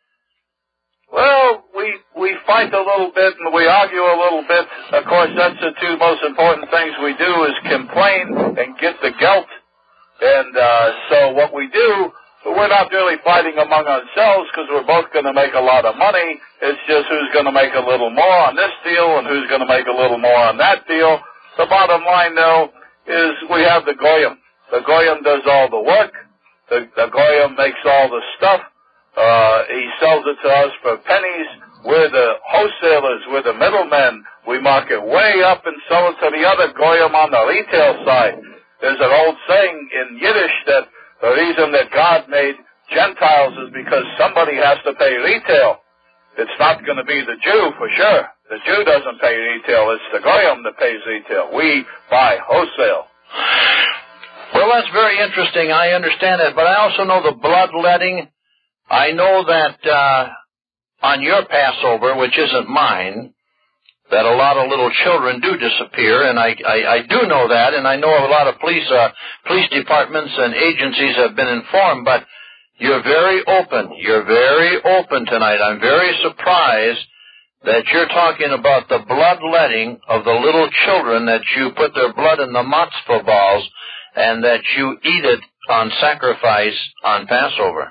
Well, we we fight a little bit and we argue a little bit. Of course, that's the two most important things we do is complain and get the guilt. And uh, so what we do, we're not really fighting among ourselves because we're both going to make a lot of money. It's just who's going to make a little more on this deal and who's going to make a little more on that deal. The bottom line, though, is we have the Goyim. The Goyim does all the work. The, the Goyim makes all the stuff. Uh, he sells it to us for pennies. We're the wholesalers. We're the middlemen. We market way up and sell it to the other goyim on the retail side. There's an old saying in Yiddish that the reason that God made Gentiles is because somebody has to pay retail. It's not going to be the Jew for sure. The Jew doesn't pay retail. It's the goyim that pays retail. We buy wholesale. Well, that's very interesting. I understand that, but I also know the bloodletting. I know that uh, on your Passover, which isn't mine, that a lot of little children do disappear, and I, I, I do know that, and I know a lot of police uh, police departments and agencies have been informed, but you're very open. You're very open tonight. I'm very surprised that you're talking about the bloodletting of the little children, that you put their blood in the matzah balls, and that you eat it on sacrifice on Passover.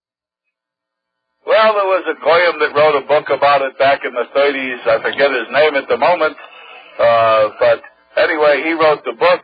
Well, there was a goyim that wrote a book about it back in the thirties. I forget his name at the moment. Uh, but anyway, he wrote the book.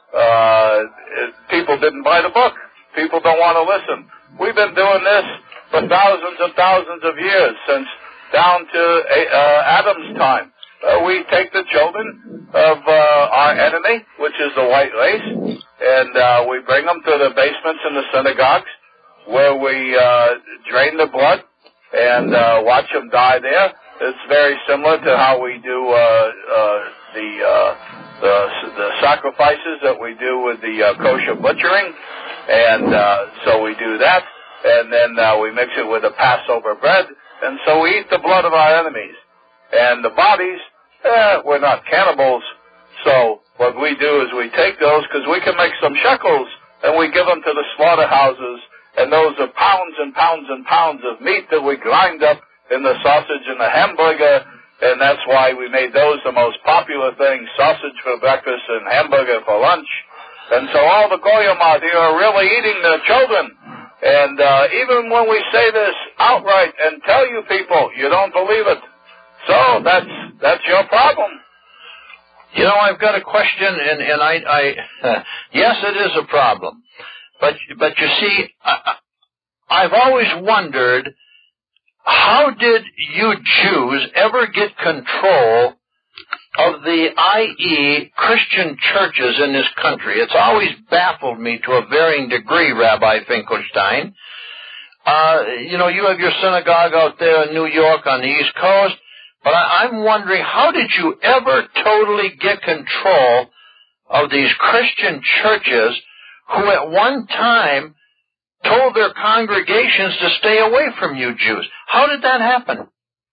Uh, people didn't buy the book. People don't want to listen. We've been doing this for thousands and thousands of years, since down to uh, Adam's time. Uh, we take the children of uh, our enemy, which is the white race, and uh, we bring them to the basements in the synagogues, where we uh, drain the blood and uh, watch them die there. It's very similar to how we do uh, uh, the, uh, the the sacrifices that we do with the uh, kosher butchering, and uh, so we do that, and then uh, we mix it with the Passover bread, and so we eat the blood of our enemies. And the bodies, eh, we're not cannibals, so what we do is we take those, because we can make some shekels, and we give them to the slaughterhouses. And those are pounds and pounds and pounds of meat that we grind up in the sausage and the hamburger, and that's why we made those the most popular thing, sausage for breakfast and hamburger for lunch. And so all the goyim out here are really eating their children. And uh, even when we say this outright and tell you people, you don't believe it. So that's that's your problem. You know, I've got a question, and, and I, I uh, yes, it is a problem. But, but you see, I, I've always wondered, how did you Jews ever get control of the, that is, Christian churches in this country? It's always baffled me to a varying degree, Rabbi Finkelstein. Uh, you know, you have your synagogue out there in New York on the East Coast, but I, I'm wondering, how did you ever totally get control of these Christian churches who at one time told their congregations to stay away from you Jews? How did that happen?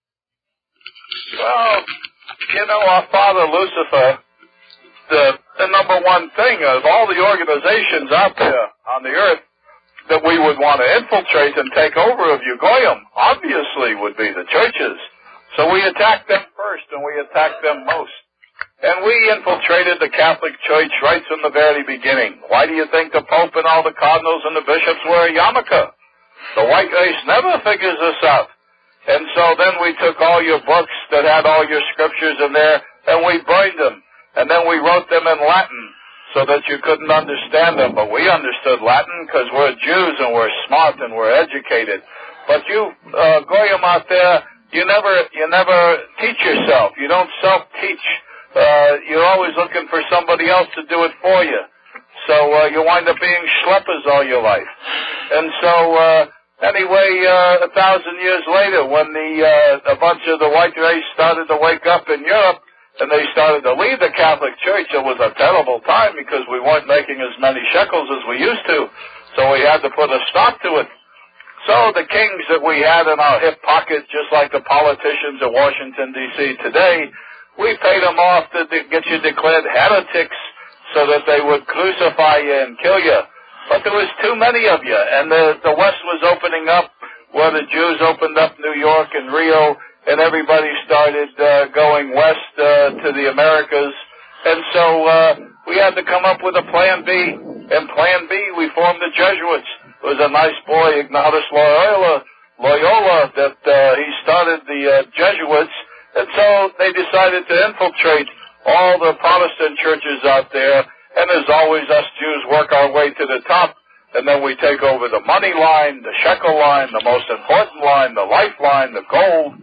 Well, you know, our father Lucifer, the, the number one thing of all the organizations out there on the earth that we would want to infiltrate and take over of you goyim, obviously would be the churches. So we attacked them first, and we attacked them most. And we infiltrated the Catholic Church right from the very beginning. Why do you think the Pope and all the cardinals and the bishops wear a yarmulke? The white race never figures this out. And so then we took all your books that had all your scriptures in there, and we burned them. And then we wrote them in Latin so that you couldn't understand them. But we understood Latin because we're Jews and we're smart and we're educated. But you, uh, goyim out there, you never, you never teach yourself. You don't self-teach. Uh, you're always looking for somebody else to do it for you. So uh, you wind up being schleppers all your life. And so uh, anyway, uh, a thousand years later, when the uh, a bunch of the white race started to wake up in Europe, and they started to leave the Catholic Church, it was a terrible time because we weren't making as many shekels as we used to. So we had to put a stop to it. So the kings that we had in our hip pocket, just like the politicians of Washington, D C today, we paid them off to de- get you declared heretics so that they would crucify you and kill you. But there was too many of you, and the, the West was opening up, where the Jews opened up New York and Rio, and everybody started uh, going west uh, to the Americas. And so uh, we had to come up with a Plan B. And Plan B, we formed the Jesuits. It was a nice boy, Ignatius Loyola, Loyola that uh, he started the uh, Jesuits. And so they decided to infiltrate all the Protestant churches out there, and as always, us Jews work our way to the top, and then we take over the money line, the shekel line, the most important line, the lifeline, the gold,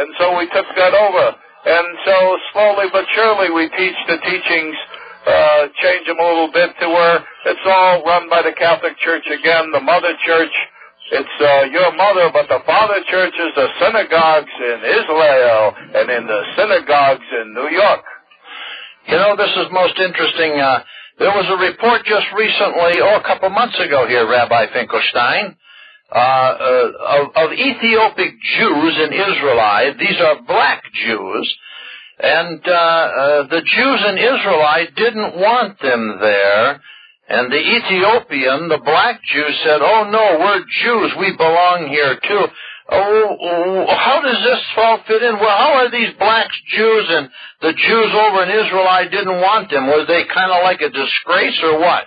and so we took that over. And so slowly but surely we teach the teachings, uh, change them a little bit to where it's all run by the Catholic Church again, the Mother Church. It's uh, your mother, but the Father Church is the synagogues in Israel and in the synagogues in New York. You know, this is most interesting. Uh, there was a report just recently, oh, a couple months ago here, Rabbi Finkelstein, uh, uh, of, of Ethiopic Jews in Israelite. These are black Jews, and uh, uh, the Jews in Israelite didn't want them there, and the Ethiopian, the black Jew, said, oh, no, we're Jews, we belong here too. Oh, how does this all fit in? Well, how are these blacks Jews and the Jews over in Israelite didn't want them? Was they kind of like a disgrace or what?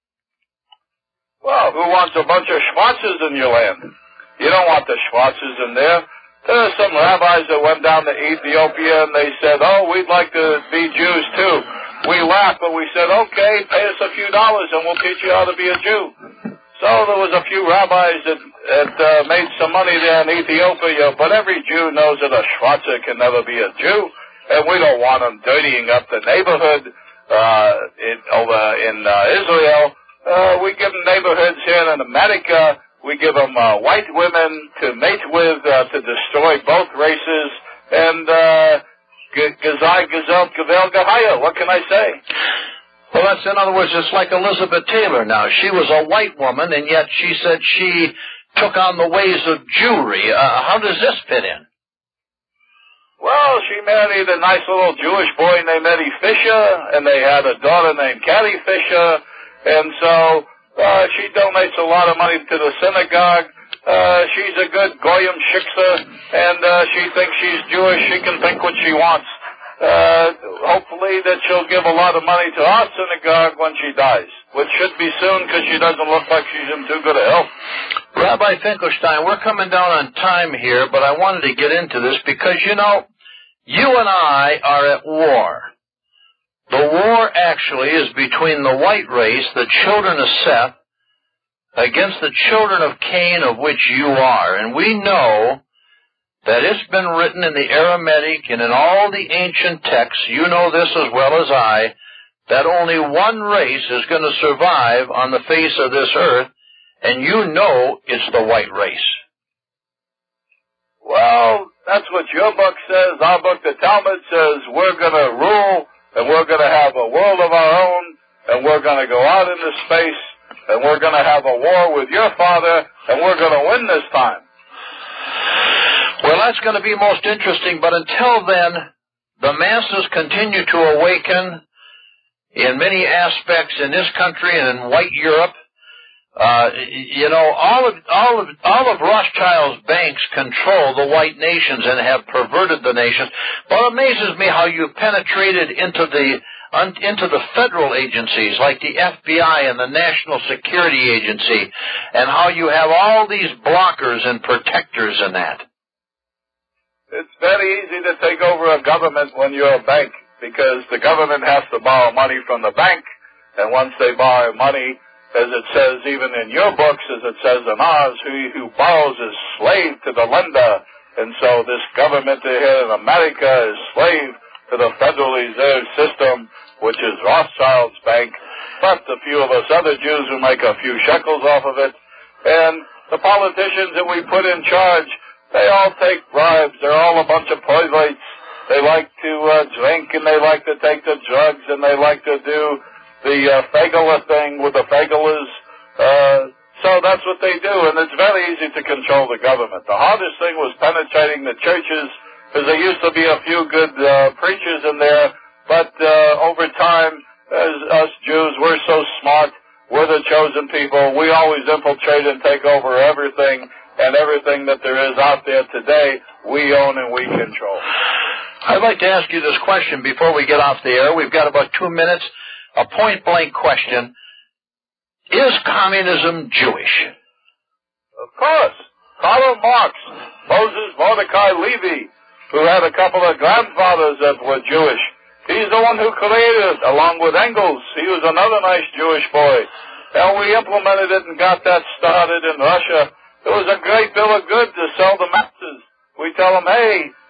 Well, who wants a bunch of Schwarzes in your land? You don't want the Schwarzes in there. There are some rabbis that went down to Ethiopia and they said, oh, we'd like to be Jews too. We laughed, but we said, okay, pay us a few dollars and we'll teach you how to be a Jew. So there was a few rabbis that, that uh, made some money there in Ethiopia, but every Jew knows that a Schwarzer can never be a Jew, and we don't want them dirtying up the neighborhood uh, in, over in uh, Israel. Uh, we give them neighborhoods here in America. We give them uh, white women to mate with, uh, to destroy both races, and uh, Gazai, Gazelle, Gavel, Gahaya. What can I say? Well, that's, in other words, it's like Elizabeth Taylor now. She was a white woman, and yet she said she took on the ways of Jewry. Uh, how does this fit in? Well, she married a nice little Jewish boy named Eddie Fisher, and they had a daughter named Carrie Fisher, and so uh, she donates a lot of money to the synagogue. Uh, she's a good Goyim Shiksa, and uh, she thinks she's Jewish. She can think what she wants. Uh, hopefully that she'll give a lot of money to our synagogue when she dies, which should be soon because she doesn't look like she's in too good a health. Rabbi Finkelstein, we're coming down on time here, but I wanted to get into this because, you know, you and I are at war. The war actually is between the white race, the children of Seth, against the children of Cain, of which you are. And we know that it's been written in the Aramaic and in all the ancient texts, you know this as well as I, that only one race is going to survive on the face of this earth, and you know it's the white race. Well, that's what your book says. Our book, the Talmud, says we're going to rule, and we're going to have a world of our own, and we're going to go out into space, and we're going to have a war with your father, and we're going to win this time. Well, that's going to be most interesting, but until then, the masses continue to awaken in many aspects in this country and in white Europe. Uh, you know, all of, all of, all of Rothschild's banks control the white nations and have perverted the nations. But it amazes me how you penetrated into the, un, into the federal agencies like the F B I and the National Security Agency, and how you have all these blockers and protectors in that. It's very easy to take over a government when you're a bank, because the government has to borrow money from the bank, and once they borrow money, as it says even in your books, as it says in ours, who, who borrows is slave to the lender. And so this government here in America is slave to the Federal Reserve System, which is Rothschild's bank, plus a few of us other Jews who make a few shekels off of it. And the politicians that we put in charge, they all take bribes. They're all a bunch of poilates. They like to uh, drink, and they like to take the drugs, and they like to do the uh, Fagala thing with the Fagalas. Uh, so that's what they do, and it's very easy to control the government. The hardest thing was penetrating the churches, because there used to be a few good uh, preachers in there, but uh, over time, as us Jews, we're so smart. We're the chosen people. We always infiltrate and take over everything. And everything that there is out there today, we own and we control. I'd like to ask you this question before we get off the air. We've got about two minutes. A point-blank question. Is communism Jewish? Of course. Karl Marx, Moses Mordecai Levy, who had a couple of grandfathers that were Jewish. He's the one who created it, along with Engels. He was another nice Jewish boy. And we implemented it and got that started in Russia. It was a great bill of goods to sell the masses. We tell them, hey,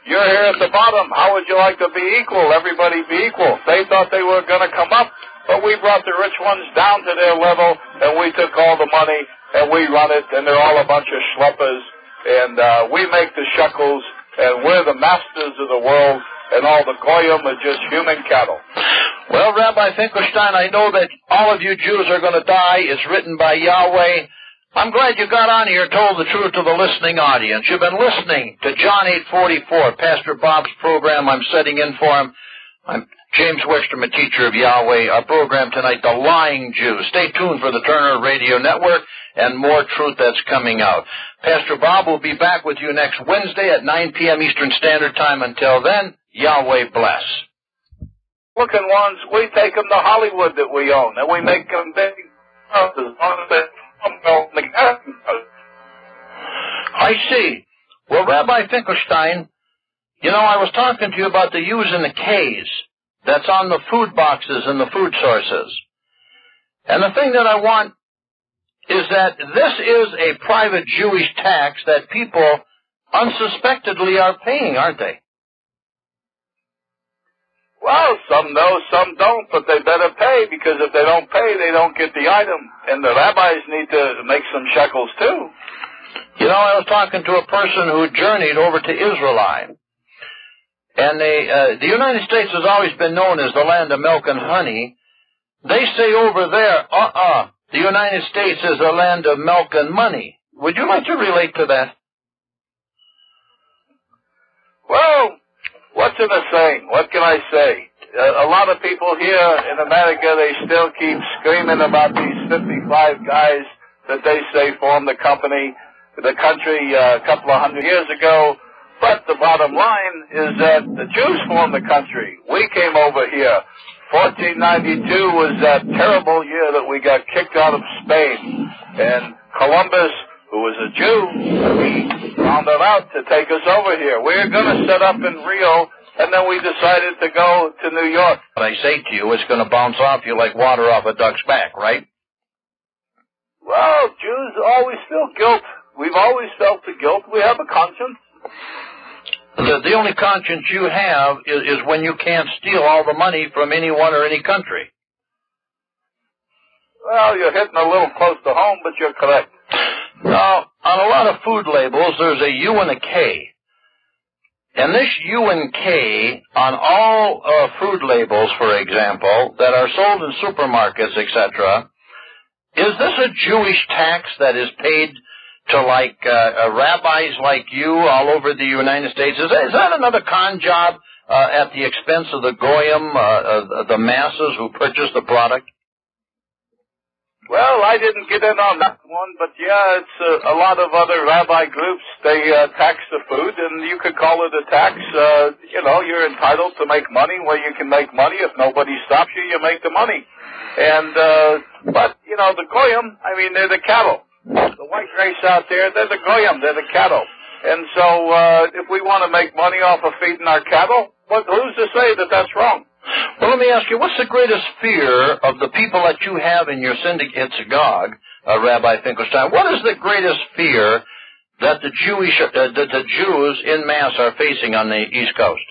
you're here at the bottom. How would you like to be equal? Everybody be equal. They thought they were going to come up, but we brought the rich ones down to their level, and we took all the money, and we run it, and they're all a bunch of schleppers, and uh, we make the shekels, and we're the masters of the world, and all the goyim are just human cattle. Well, Rabbi Finkelstein, I know that all of you Jews are going to die. It's written by Yahweh. I'm glad you got on here and told the truth to the listening audience. You've been listening to John eight forty-four, Pastor Bob's program. I'm setting in for him. I'm James Wickstrom, a teacher of Yahweh. Our program tonight, The Lying Jew. Stay tuned for the Turner Radio Network and more truth that's coming out. Pastor Bob will be back with you next Wednesday at nine p.m. Eastern Standard Time. Until then, Yahweh bless. Looking ones, we take them to Hollywood that we own, and we make them big houses on the I see. Well, Rabbi Finkelstein, you know, I was talking to you about the U's and the K's that's on the food boxes and the food sources. And the thing that I want is that this is a private Jewish tax that people unsuspectedly are paying, aren't they? Well, some know, some don't, but they better pay, because if they don't pay, they don't get the item. And the rabbis need to make some shekels, too. You know, I was talking to a person who journeyed over to Israel. And they, uh, the United States has always been known as the land of milk and honey. They say over there, uh-uh, the United States is a land of milk and money. Would you like to relate to that? Well, what's in a saying? What can I say? Uh, a lot of people here in America, they still keep screaming about these fifty-five guys that they say formed the company, the country uh, a couple of hundred years ago. But the bottom line is that the Jews formed the country. We came over here. fourteen ninety-two was that terrible year that we got kicked out of Spain. And Columbus, who was a Jew, he found it out to take us over here. We were going to set up in Rio, and then we decided to go to New York. What I say to you, it's going to bounce off you like water off a duck's back, right? Well, Jews always feel guilt. We've always felt the guilt. We have a conscience. The, the only conscience you have is, is when you can't steal all the money from anyone or any country. Well, you're hitting a little close to home, but you're correct. Now, on a lot of food labels, there's a U and a K. And this U and K on all uh, food labels, for example, that are sold in supermarkets, et cetera, is this a Jewish tax that is paid to, like, uh, uh, rabbis like you all over the United States? Is that, is that another con job uh, at the expense of the goyim, uh, uh, the masses who purchase the product? Well, I didn't get in on that one, but yeah, it's uh, a lot of other rabbi groups. They uh, tax the food, and you could call it a tax. Uh, you know, you're entitled to make money where you can make money. If nobody stops you, you make the money. And uh, but you know, the goyim, I mean, they're the cattle. The white race out there, they're the goyim, they're the cattle. And so, uh, if we want to make money off of feeding our cattle, what, who's to say that that's wrong? Well, let me ask you, what's the greatest fear of the people that you have in your syndicate synagogue, uh, Rabbi Finkelstein? What is the greatest fear that the Jewish, uh, that the Jews in mass are facing on the East Coast?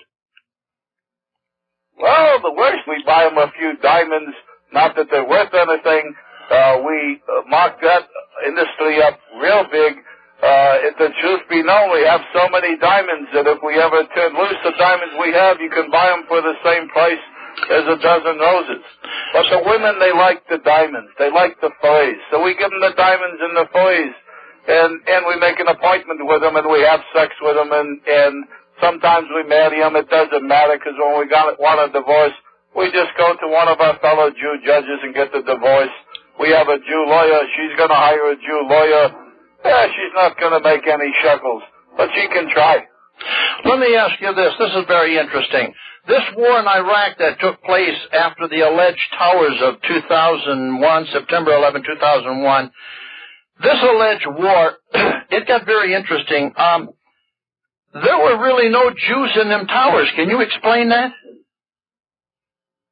Well, the worst, we buy them a few diamonds, not that they're worth anything. Uh, we uh, mark that industry up real big. Uh, if the truth be known, we have so many diamonds that if we ever turn loose the diamonds we have, you can buy them for the same price as a dozen roses. But the women, they like the diamonds. They like the fillets. So we give them the diamonds and the fillets, and, and we make an appointment with them, and we have sex with them, and, and sometimes we marry them. It doesn't matter, because when we got, want a divorce, we just go to one of our fellow Jew judges and get the divorce. We have a Jew lawyer. She's going to hire a Jew lawyer. Yeah, she's not going to make any shekels, but she can try. Let me ask you this. This is very interesting. This war in Iraq that took place after the alleged towers of two thousand one, September eleventh, two thousand one, this alleged war, it got very interesting. Um, there were really no Jews in them towers. Can you explain that?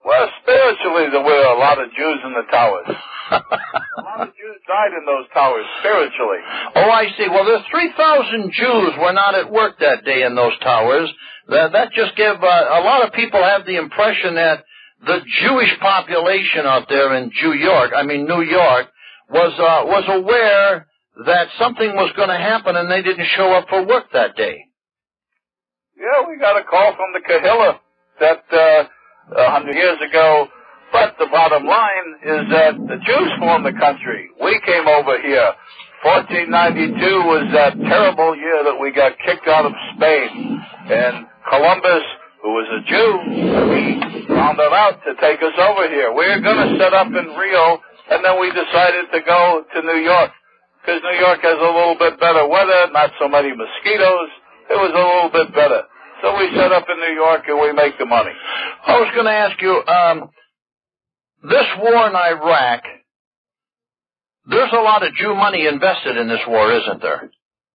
Well, spiritually, there were a lot of Jews in the towers. A lot of Jews died in those towers, spiritually. Oh, I see. Well, the three thousand Jews were not at work that day in those towers. That, that just gave, uh, a lot of people have the impression that the Jewish population out there in New York, I mean New York, was, uh, was aware that something was going to happen and they didn't show up for work that day. Yeah, we got a call from the Kahilla that, uh, a hundred years ago. But the bottom line is that the Jews formed the country. We came over here. fourteen ninety-two was that terrible year that we got kicked out of Spain. And Columbus, who was a Jew, he found it out to take us over here. We were going to set up in Rio, and then we decided to go to New York, because New York has a little bit better weather, not so many mosquitoes. It was a little bit better. So we set up in New York, and we make the money. I was going to ask you, um, this war in Iraq, there's a lot of Jew money invested in this war, isn't there?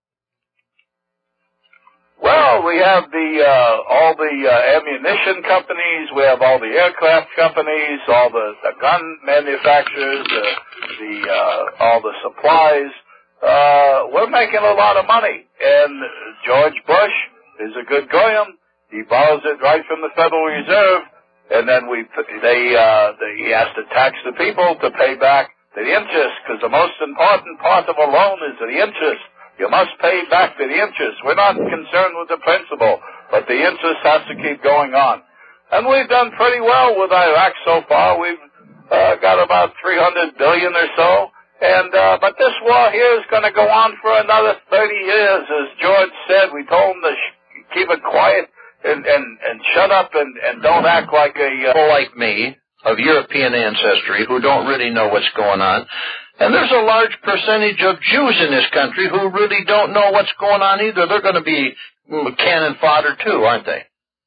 Well, we have the uh, all the uh, ammunition companies, we have all the aircraft companies, all the, the gun manufacturers, uh, the uh, all the supplies. Uh, we're making a lot of money, and George Bush is a good goyim. He borrows it right from the Federal Reserve, and then we they, uh, they he has to tax the people to pay back the interest, because the most important part of a loan is the interest. You must pay back the interest. We're not concerned with the principal, but the interest has to keep going on. And we've done pretty well with Iraq so far. We've uh, got about three hundred billion dollars or so. And uh, but this war here is going to go on for another thirty years, as George said. We told him to sh- keep it quiet and, and, and shut up and, and don't act like a... Uh, people like me, of European ancestry, who don't really know what's going on. And there's a large percentage of Jews in this country who really don't know what's going on either. They're going to be cannon fodder too, aren't they?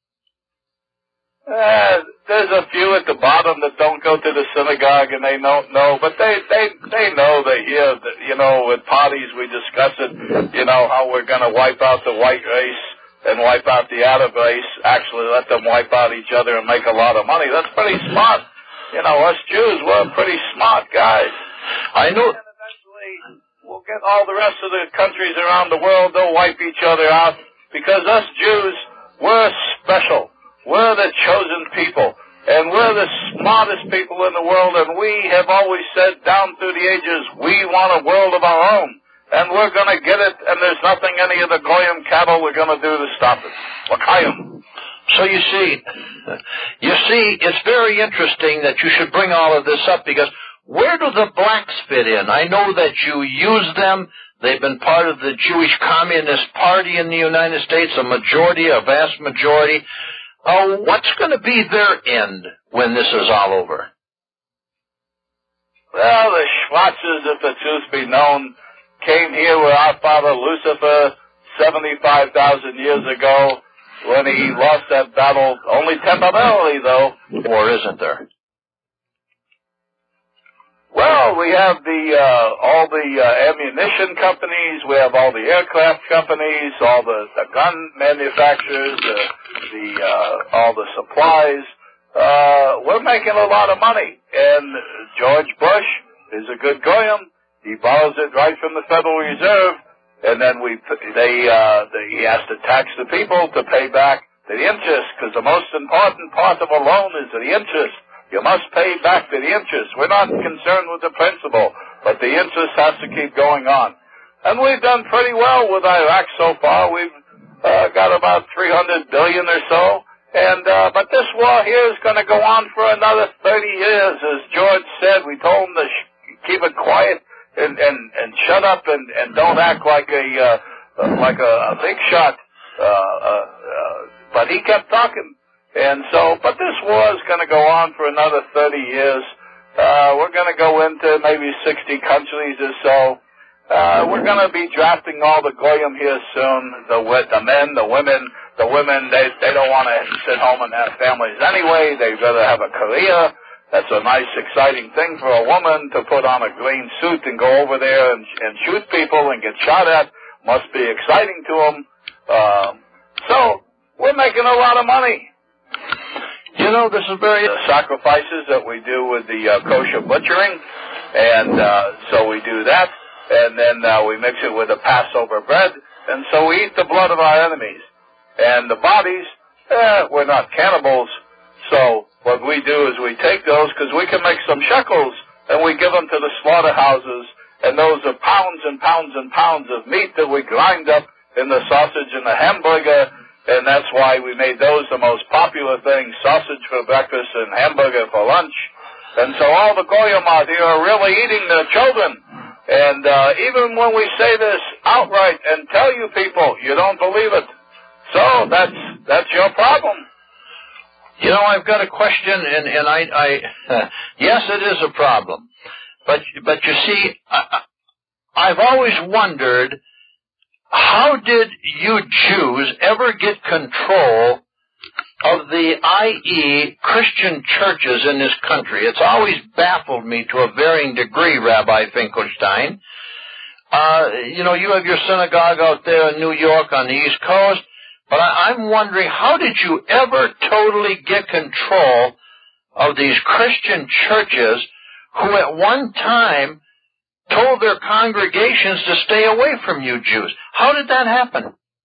Uh, there's a few at the bottom that don't go to the synagogue and they don't know, but they they they know. They hear that, you know, at parties we discuss it, you know, how we're going to wipe out the white race and wipe out the Arab race, actually let them wipe out each other and make a lot of money. That's pretty smart. You know, us Jews, we're pretty smart guys. I know. And eventually we'll get all the rest of the countries around the world, they'll wipe each other out, because us Jews, we're special. We're the chosen people, and we're the smartest people in the world, and we have always said down through the ages, we want a world of our own, and we're going to get it, and there's nothing any of the Goyim cattle we're going to do to stop it. L'chaim. So you see, you see, it's very interesting that you should bring all of this up, because where do the blacks fit in? I know that you use them. They've been part of the Jewish Communist Party in the United States, a majority, a vast majority. Oh, what's going to be their end when this is all over? Well, the Schwarzes, if the truth be known, came here with our father Lucifer seventy-five thousand years ago when he lost that battle, only temporarily, though. Or isn't there? Well, we have the uh, all the uh, ammunition companies, we have all the aircraft companies, all the, the gun manufacturers, uh, the uh, all the supplies. Uh, we're making a lot of money, and George Bush is a good goyim. He borrows it right from the Federal Reserve, and then we they, uh, they he has to tax the people to pay back the interest, because the most important part of a loan is the interest. You must pay back the interest. We're not concerned with the principal, but the interest has to keep going on. And we've done pretty well with Iraq so far. We've uh, got about three hundred billion dollars or so. And uh, but this war here is going to go on for another thirty years, as George said. We told him to sh- keep it quiet and, and, and shut up and, and don't act like a uh, like a, a big shot. Uh, uh, uh, but he kept talking. And so, but this war is going to go on for another thirty years. Uh, we're going to go into maybe sixty countries or so. Uh, we're going to be drafting all the goyim here soon. The the men, the women, the women, they they don't want to sit home and have families anyway. They'd rather have a career. That's a nice, exciting thing for a woman to put on a green suit and go over there and, and shoot people and get shot at. Must be exciting to them. Uh, so we're making a lot of money. You know, this is very... The sacrifices that we do with the uh, kosher butchering, and uh, so we do that, and then uh, we mix it with the Passover bread, and so we eat the blood of our enemies. And the bodies, eh, we're not cannibals, so what we do is we take those, because we can make some shekels, and we give them to the slaughterhouses, and those are pounds and pounds and pounds of meat that we grind up in the sausage and the hamburger, and that's why we made those the most popular thing, sausage for breakfast and hamburger for lunch. And so all the goyim out here are really eating their children. And uh, even when we say this outright and tell you people, you don't believe it. So that's that's your problem. You know, I've got a question, and, and I, I uh, yes, it is a problem. But, but you see, I, I've always wondered, how did you Jews ever get control of the that is Christian churches in this country? It's always baffled me to a varying degree, Rabbi Finkelstein. Uh, you know, you have your synagogue out there in New York on the East Coast, but I, I'm wondering, how did you ever totally get control of these Christian churches who at one time told their congregations to stay away from you Jews? How did that happen?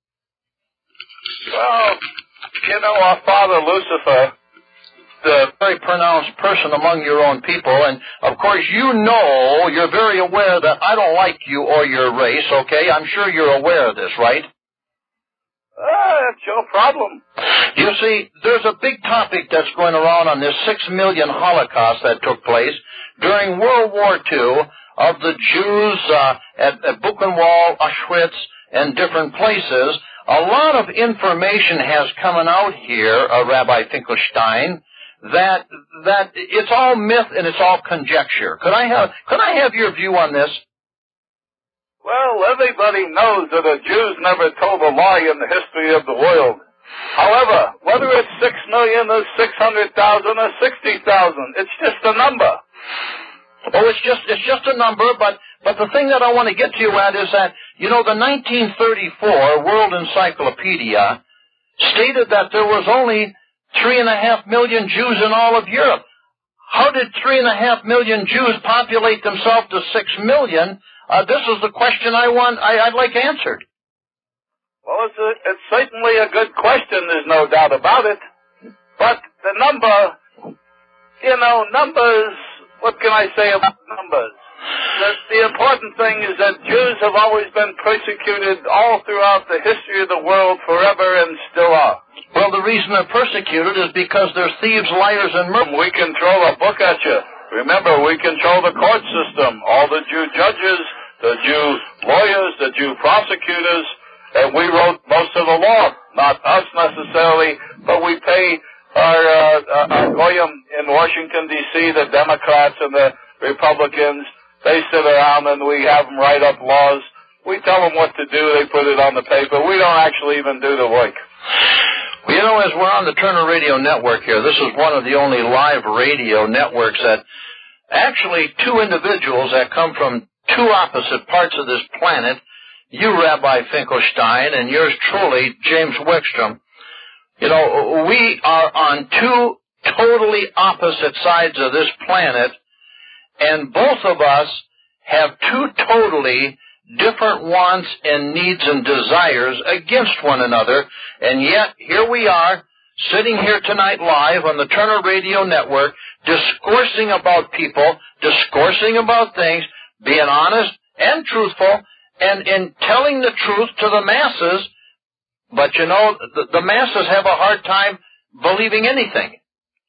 Well, you know, our father Lucifer, the very pronounced person among your own people, and of course you know, you're very aware that I don't like you or your race, okay? I'm sure you're aware of this, right? Ah, that's your problem. You see, there's a big topic that's going around on this six million Holocaust that took place during World War Two of the Jews uh, at, at Buchenwald, Auschwitz, and different places. A lot of information has come out here, uh, Rabbi Finkelstein, that that it's all myth and it's all conjecture. Could I have could I have your view on this? Well, everybody knows that the Jews never told a lie in the history of the world. However, whether it's six million or six hundred thousand or sixty thousand, it's just a number. Oh, it's just it's just a number, but but the thing that I want to get to you at is that, you know, the nineteen thirty-four World Encyclopedia stated that there was only three and a half million Jews in all of Europe. How did three and a half million Jews populate themselves to six million? Uh, this is the question I want, I, I'd like answered. Well, it's, a, it's certainly a good question, there's no doubt about it. But the number, you know, numbers, what can I say about numbers? The, the important thing is that Jews have always been persecuted all throughout the history of the world forever and still are. Well, the reason they're persecuted is because they're thieves, liars, and murderers. We can throw a book at you. Remember, we control the court system, all the Jew judges, the Jew lawyers, the Jew prosecutors, and we wrote most of the law. Not us necessarily, but we pay our, uh, our goyim in Washington, D C, the Democrats and the Republicans. They sit around and we have them write up laws. We tell them what to do. They put it on the paper. We don't actually even do the work. Well, you know, as we're on the Turner Radio Network here, this is one of the only live radio networks that actually two individuals that come from two opposite parts of this planet, you, Rabbi Finkelstein, and yours truly, James Wickstrom. You know, we are on two totally opposite sides of this planet, and both of us have two totally different wants and needs and desires against one another, and yet here we are, sitting here tonight live on the Turner Radio Network, discoursing about people, discoursing about things, being honest and truthful, and in telling the truth to the masses. But, you know, the, the masses have a hard time believing anything.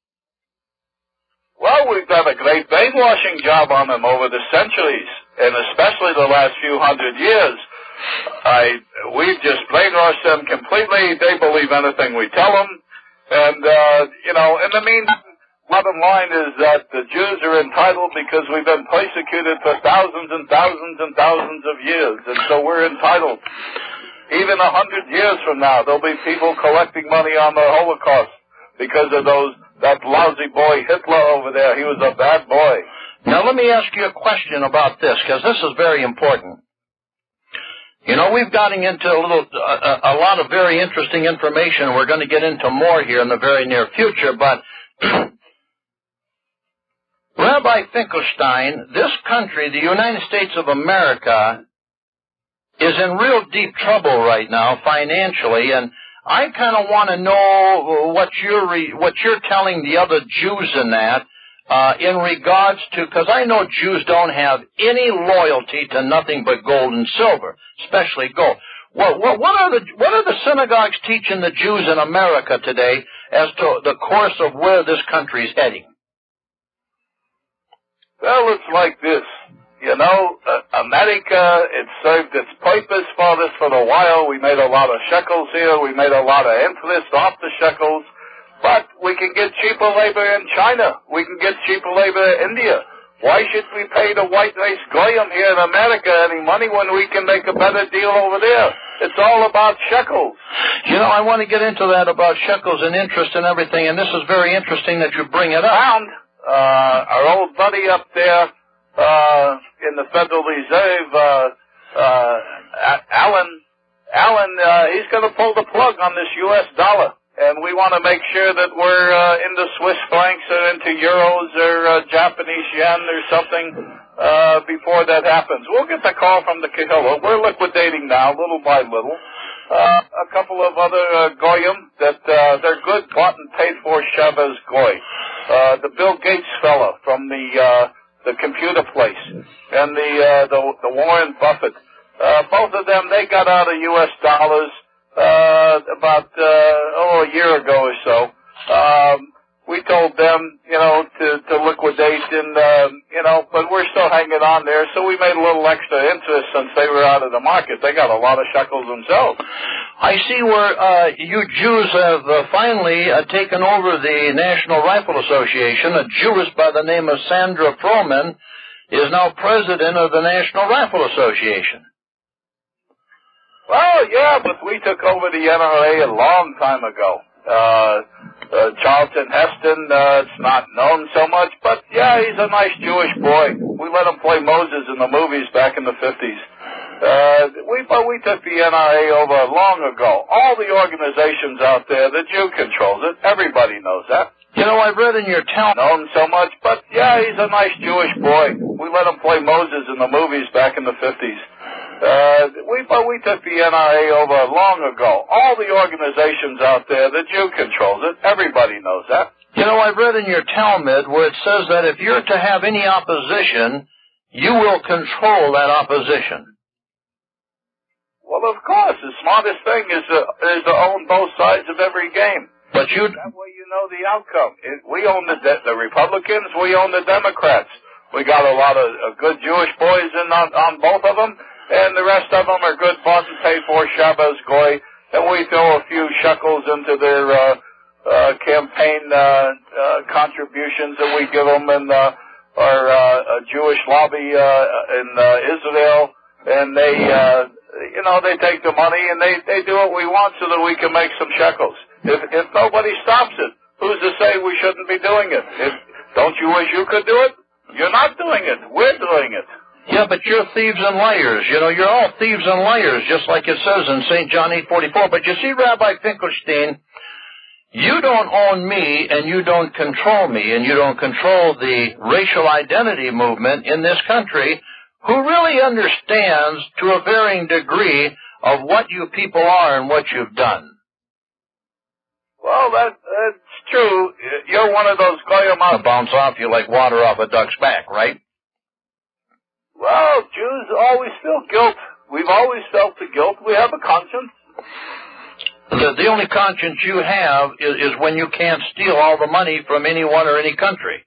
Well, we've done a great brainwashing job on them over the centuries, and especially the last few hundred years. I, we've just brainwashed them completely. They believe anything we tell them. And, uh, you know, in the meantime, bottom line is that the Jews are entitled because we've been persecuted for thousands and thousands and thousands of years, and so we're entitled. Even a hundred years from now, there'll be people collecting money on the Holocaust because of those that lousy boy Hitler over there. He was a bad boy. Now, let me ask you a question about this, because this is very important. You know, we've gotten into a little, a, a lot of very interesting information. We're going to get into more here in the very near future, but Rabbi Finkelstein, this country, the United States of America, is in real deep trouble right now financially, and I kind of want to know what you're re- what you're telling the other Jews in that uh, in regards to, because I know Jews don't have any loyalty to nothing but gold and silver, especially gold. What, what, what are the what are the synagogues teaching the Jews in America today as to the course of where this country is heading? Well, it's like this. You know, uh, America, it served its purpose for us for a while. We made a lot of shekels here. We made a lot of interest off the shekels. But we can get cheaper labor in China. We can get cheaper labor in India. Why should we pay the white race goyim here in America any money when we can make a better deal over there? It's all about shekels. You know, I want to get into that about shekels and interest and everything, and this is very interesting that you bring it up. Found, uh, our old buddy up there, Uh, in the Federal Reserve, uh, uh, Allen, Allen, uh, he's going to pull the plug on this U S dollar. And we want to make sure that we're, uh, into Swiss francs or into euros or, uh, Japanese yen or something, uh, before that happens. We'll get the call from the Kahilla. We're liquidating now, little by little. Uh, a couple of other, uh, goyim that, uh, they're good, bought and paid for Shabbos goy. Uh, the Bill Gates fella from the, uh, the computer place, and the, uh, the, the Warren Buffett. Uh, both of them, they got out of U S dollars, uh, about, uh, oh, a year ago or so. Um, we told them, you know, to, to liquidate and, uh, you know, but we're still hanging on there, so we made a little extra interest since they were out of the market. They got a lot of shekels themselves. I see where, uh, you Jews have uh, finally uh, taken over the National Rifle Association. A Jewess by the name of Sandra Froman is now president of the National Rifle Association. Well, yeah, but we took over the N R A a long time ago. Uh, uh, Charlton Heston, uh, it's not known so much, but yeah, he's a nice Jewish boy. We let him play Moses in the movies back in the fifties. Uh, we, but we took the N R A over long ago. All the organizations out there, the Jew controls it. Everybody knows that. You know, I've read in your town. Known so much, but yeah, he's a nice Jewish boy. We let him play Moses in the movies back in the fifties. Uh, we, but we took the N R A over long ago. All the organizations out there, the Jew controls it. Everybody knows that. You know, I've read in your Talmud where it says that if you're to have any opposition, you will control that opposition. Well, of course, the smartest thing is to, is to own both sides of every game. But you... That way you know the outcome. It, we own the, de- the Republicans, we own the Democrats. We got a lot of, of good Jewish boys in on, on both of them, and the rest of them are good, bought and paid for Shabbos goy, and we throw a few shekels into their uh, uh, campaign uh, uh, contributions that we give them in uh, our uh, Jewish lobby uh, in uh, Israel, and they... Uh, You know, they take the money and they, they do what we want so that we can make some shekels. If, if nobody stops it, who's to say we shouldn't be doing it? If, don't you wish you could do it? You're not doing it. We're doing it. Yeah, but you're thieves and liars. You know, you're all thieves and liars, just like it says in Saint John eight forty-four. But you see, Rabbi Finkelstein, you don't own me and you don't control me and you don't control the racial identity movement in this country, who really understands to a varying degree of what you people are and what you've done. Well, that, that's true. You're one of those goyim out. Bounce off you like water off a duck's back, right? Well, Jews always feel guilt. We've always felt the guilt. We have a conscience. The, the only conscience you have is, is when you can't steal all the money from anyone or any country.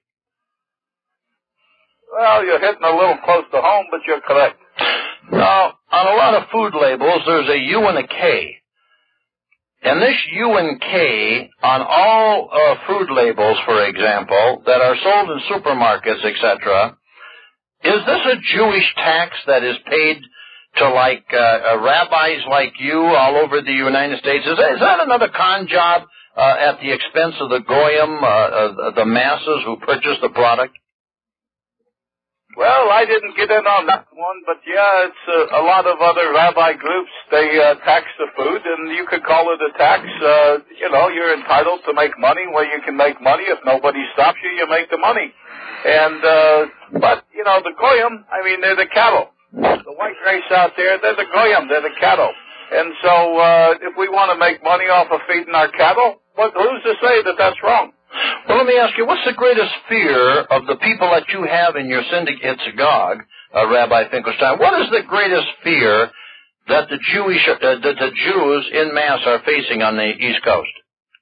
Well, you're hitting a little close to home, but you're correct. Now, on a lot of food labels, there's a U and a K. And this U and K on all uh, food labels, for example, that are sold in supermarkets, et cetera, is this a Jewish tax that is paid to, like, uh, uh, rabbis like you all over the United States? Is that, is that another con job uh, at the expense of the goyim, uh, uh, the masses who purchase the product? Well, I didn't get in on that one, but yeah, it's uh, a lot of other rabbi groups. They uh, tax the food, and you could call it a tax. Uh, you know, you're entitled to make money where you can make money. If nobody stops you, you make the money. And uh, but you know, the goyim, I mean, they're the cattle. The white race out there, they're the goyim, they're the cattle. And so, uh, if we want to make money off of feeding our cattle, what, who's to say that that's wrong? Well, let me ask you, what's the greatest fear of the people that you have in your syndicate synagogue, uh, Rabbi Finkelstein? What is the greatest fear that the Jewish, uh, that the Jews in mass are facing on the East Coast?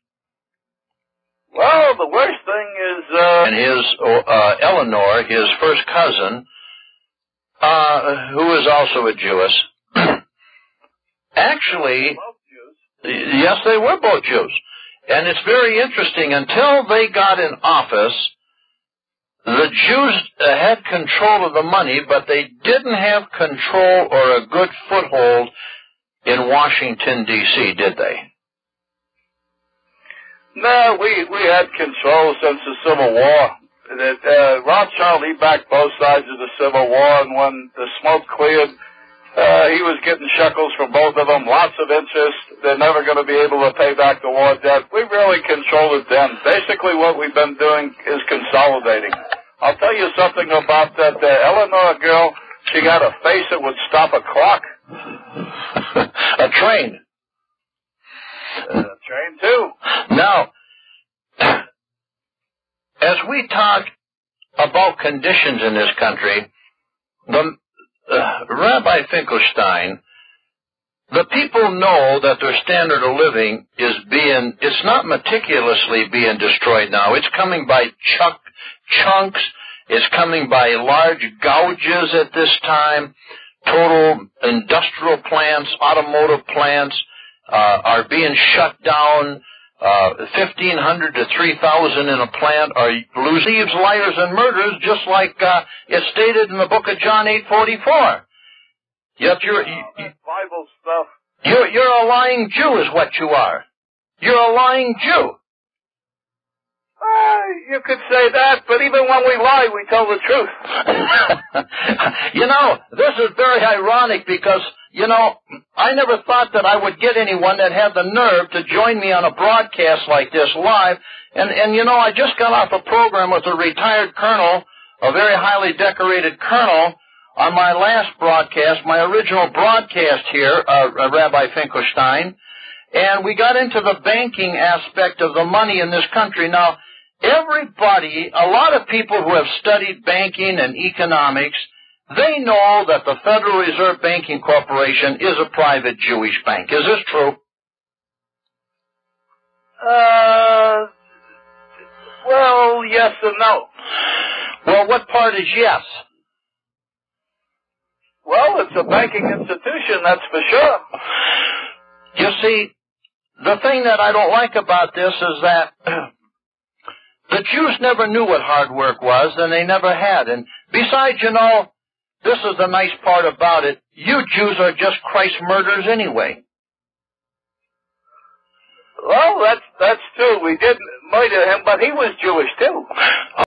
Well, the worst thing is, uh... and his, uh, Eleanor, his first cousin, uh, who is also a Jewess, actually, both Jews. Yes, they were both Jews. And it's very interesting. Until they got in office, the Jews uh, had control of the money, but they didn't have control or a good foothold in Washington, D C, did they? No, we we had control since the Civil War. Uh, Rothschild, he backed both sides of the Civil War, and when the smoke cleared, Uh, he was getting shekels from both of them, lots of interest. They're never going to be able to pay back the war debt. We really controlled it then. Basically what we've been doing is consolidating. I'll tell you something about that uh, Eleanor girl. She got a face that would stop a clock. A train. Uh, a train, too. Now, as we talk about conditions in this country, the Uh, Rabbi Finkelstein, the people know that their standard of living is being, it's not meticulously being destroyed now. It's coming by chunk, chunks. It's coming by large gouges at this time. Total industrial plants, automotive plants uh, are being shut down. Uh, fifteen hundred to three thousand in a plant are loose thieves, liars, and murderers, just like uh, it's stated in the book of John eight forty-four. Yet you're, you, uh, Bible stuff. You're, you're a lying Jew is what you are. You're a lying Jew. Uh, you could say that, but even when we lie, we tell the truth. You know, this is very ironic because, you know, I never thought that I would get anyone that had the nerve to join me on a broadcast like this live. And, and you know, I just got off a program with a retired colonel, a very highly decorated colonel, on my last broadcast, my original broadcast here, uh, Rabbi Finkelstein. And we got into the banking aspect of the money in this country. Now, everybody, a lot of people who have studied banking and economics, they know that the Federal Reserve Banking Corporation is a private Jewish bank. Is this true? Uh, well, yes and no. Well, what part is yes? Well, it's a banking institution, that's for sure. You see, the thing that I don't like about this is that the Jews never knew what hard work was, and they never had. And besides, you know, this is the nice part about it. You Jews are just Christ murderers anyway. Well, that's, that's true. We did murder him, but he was Jewish, too.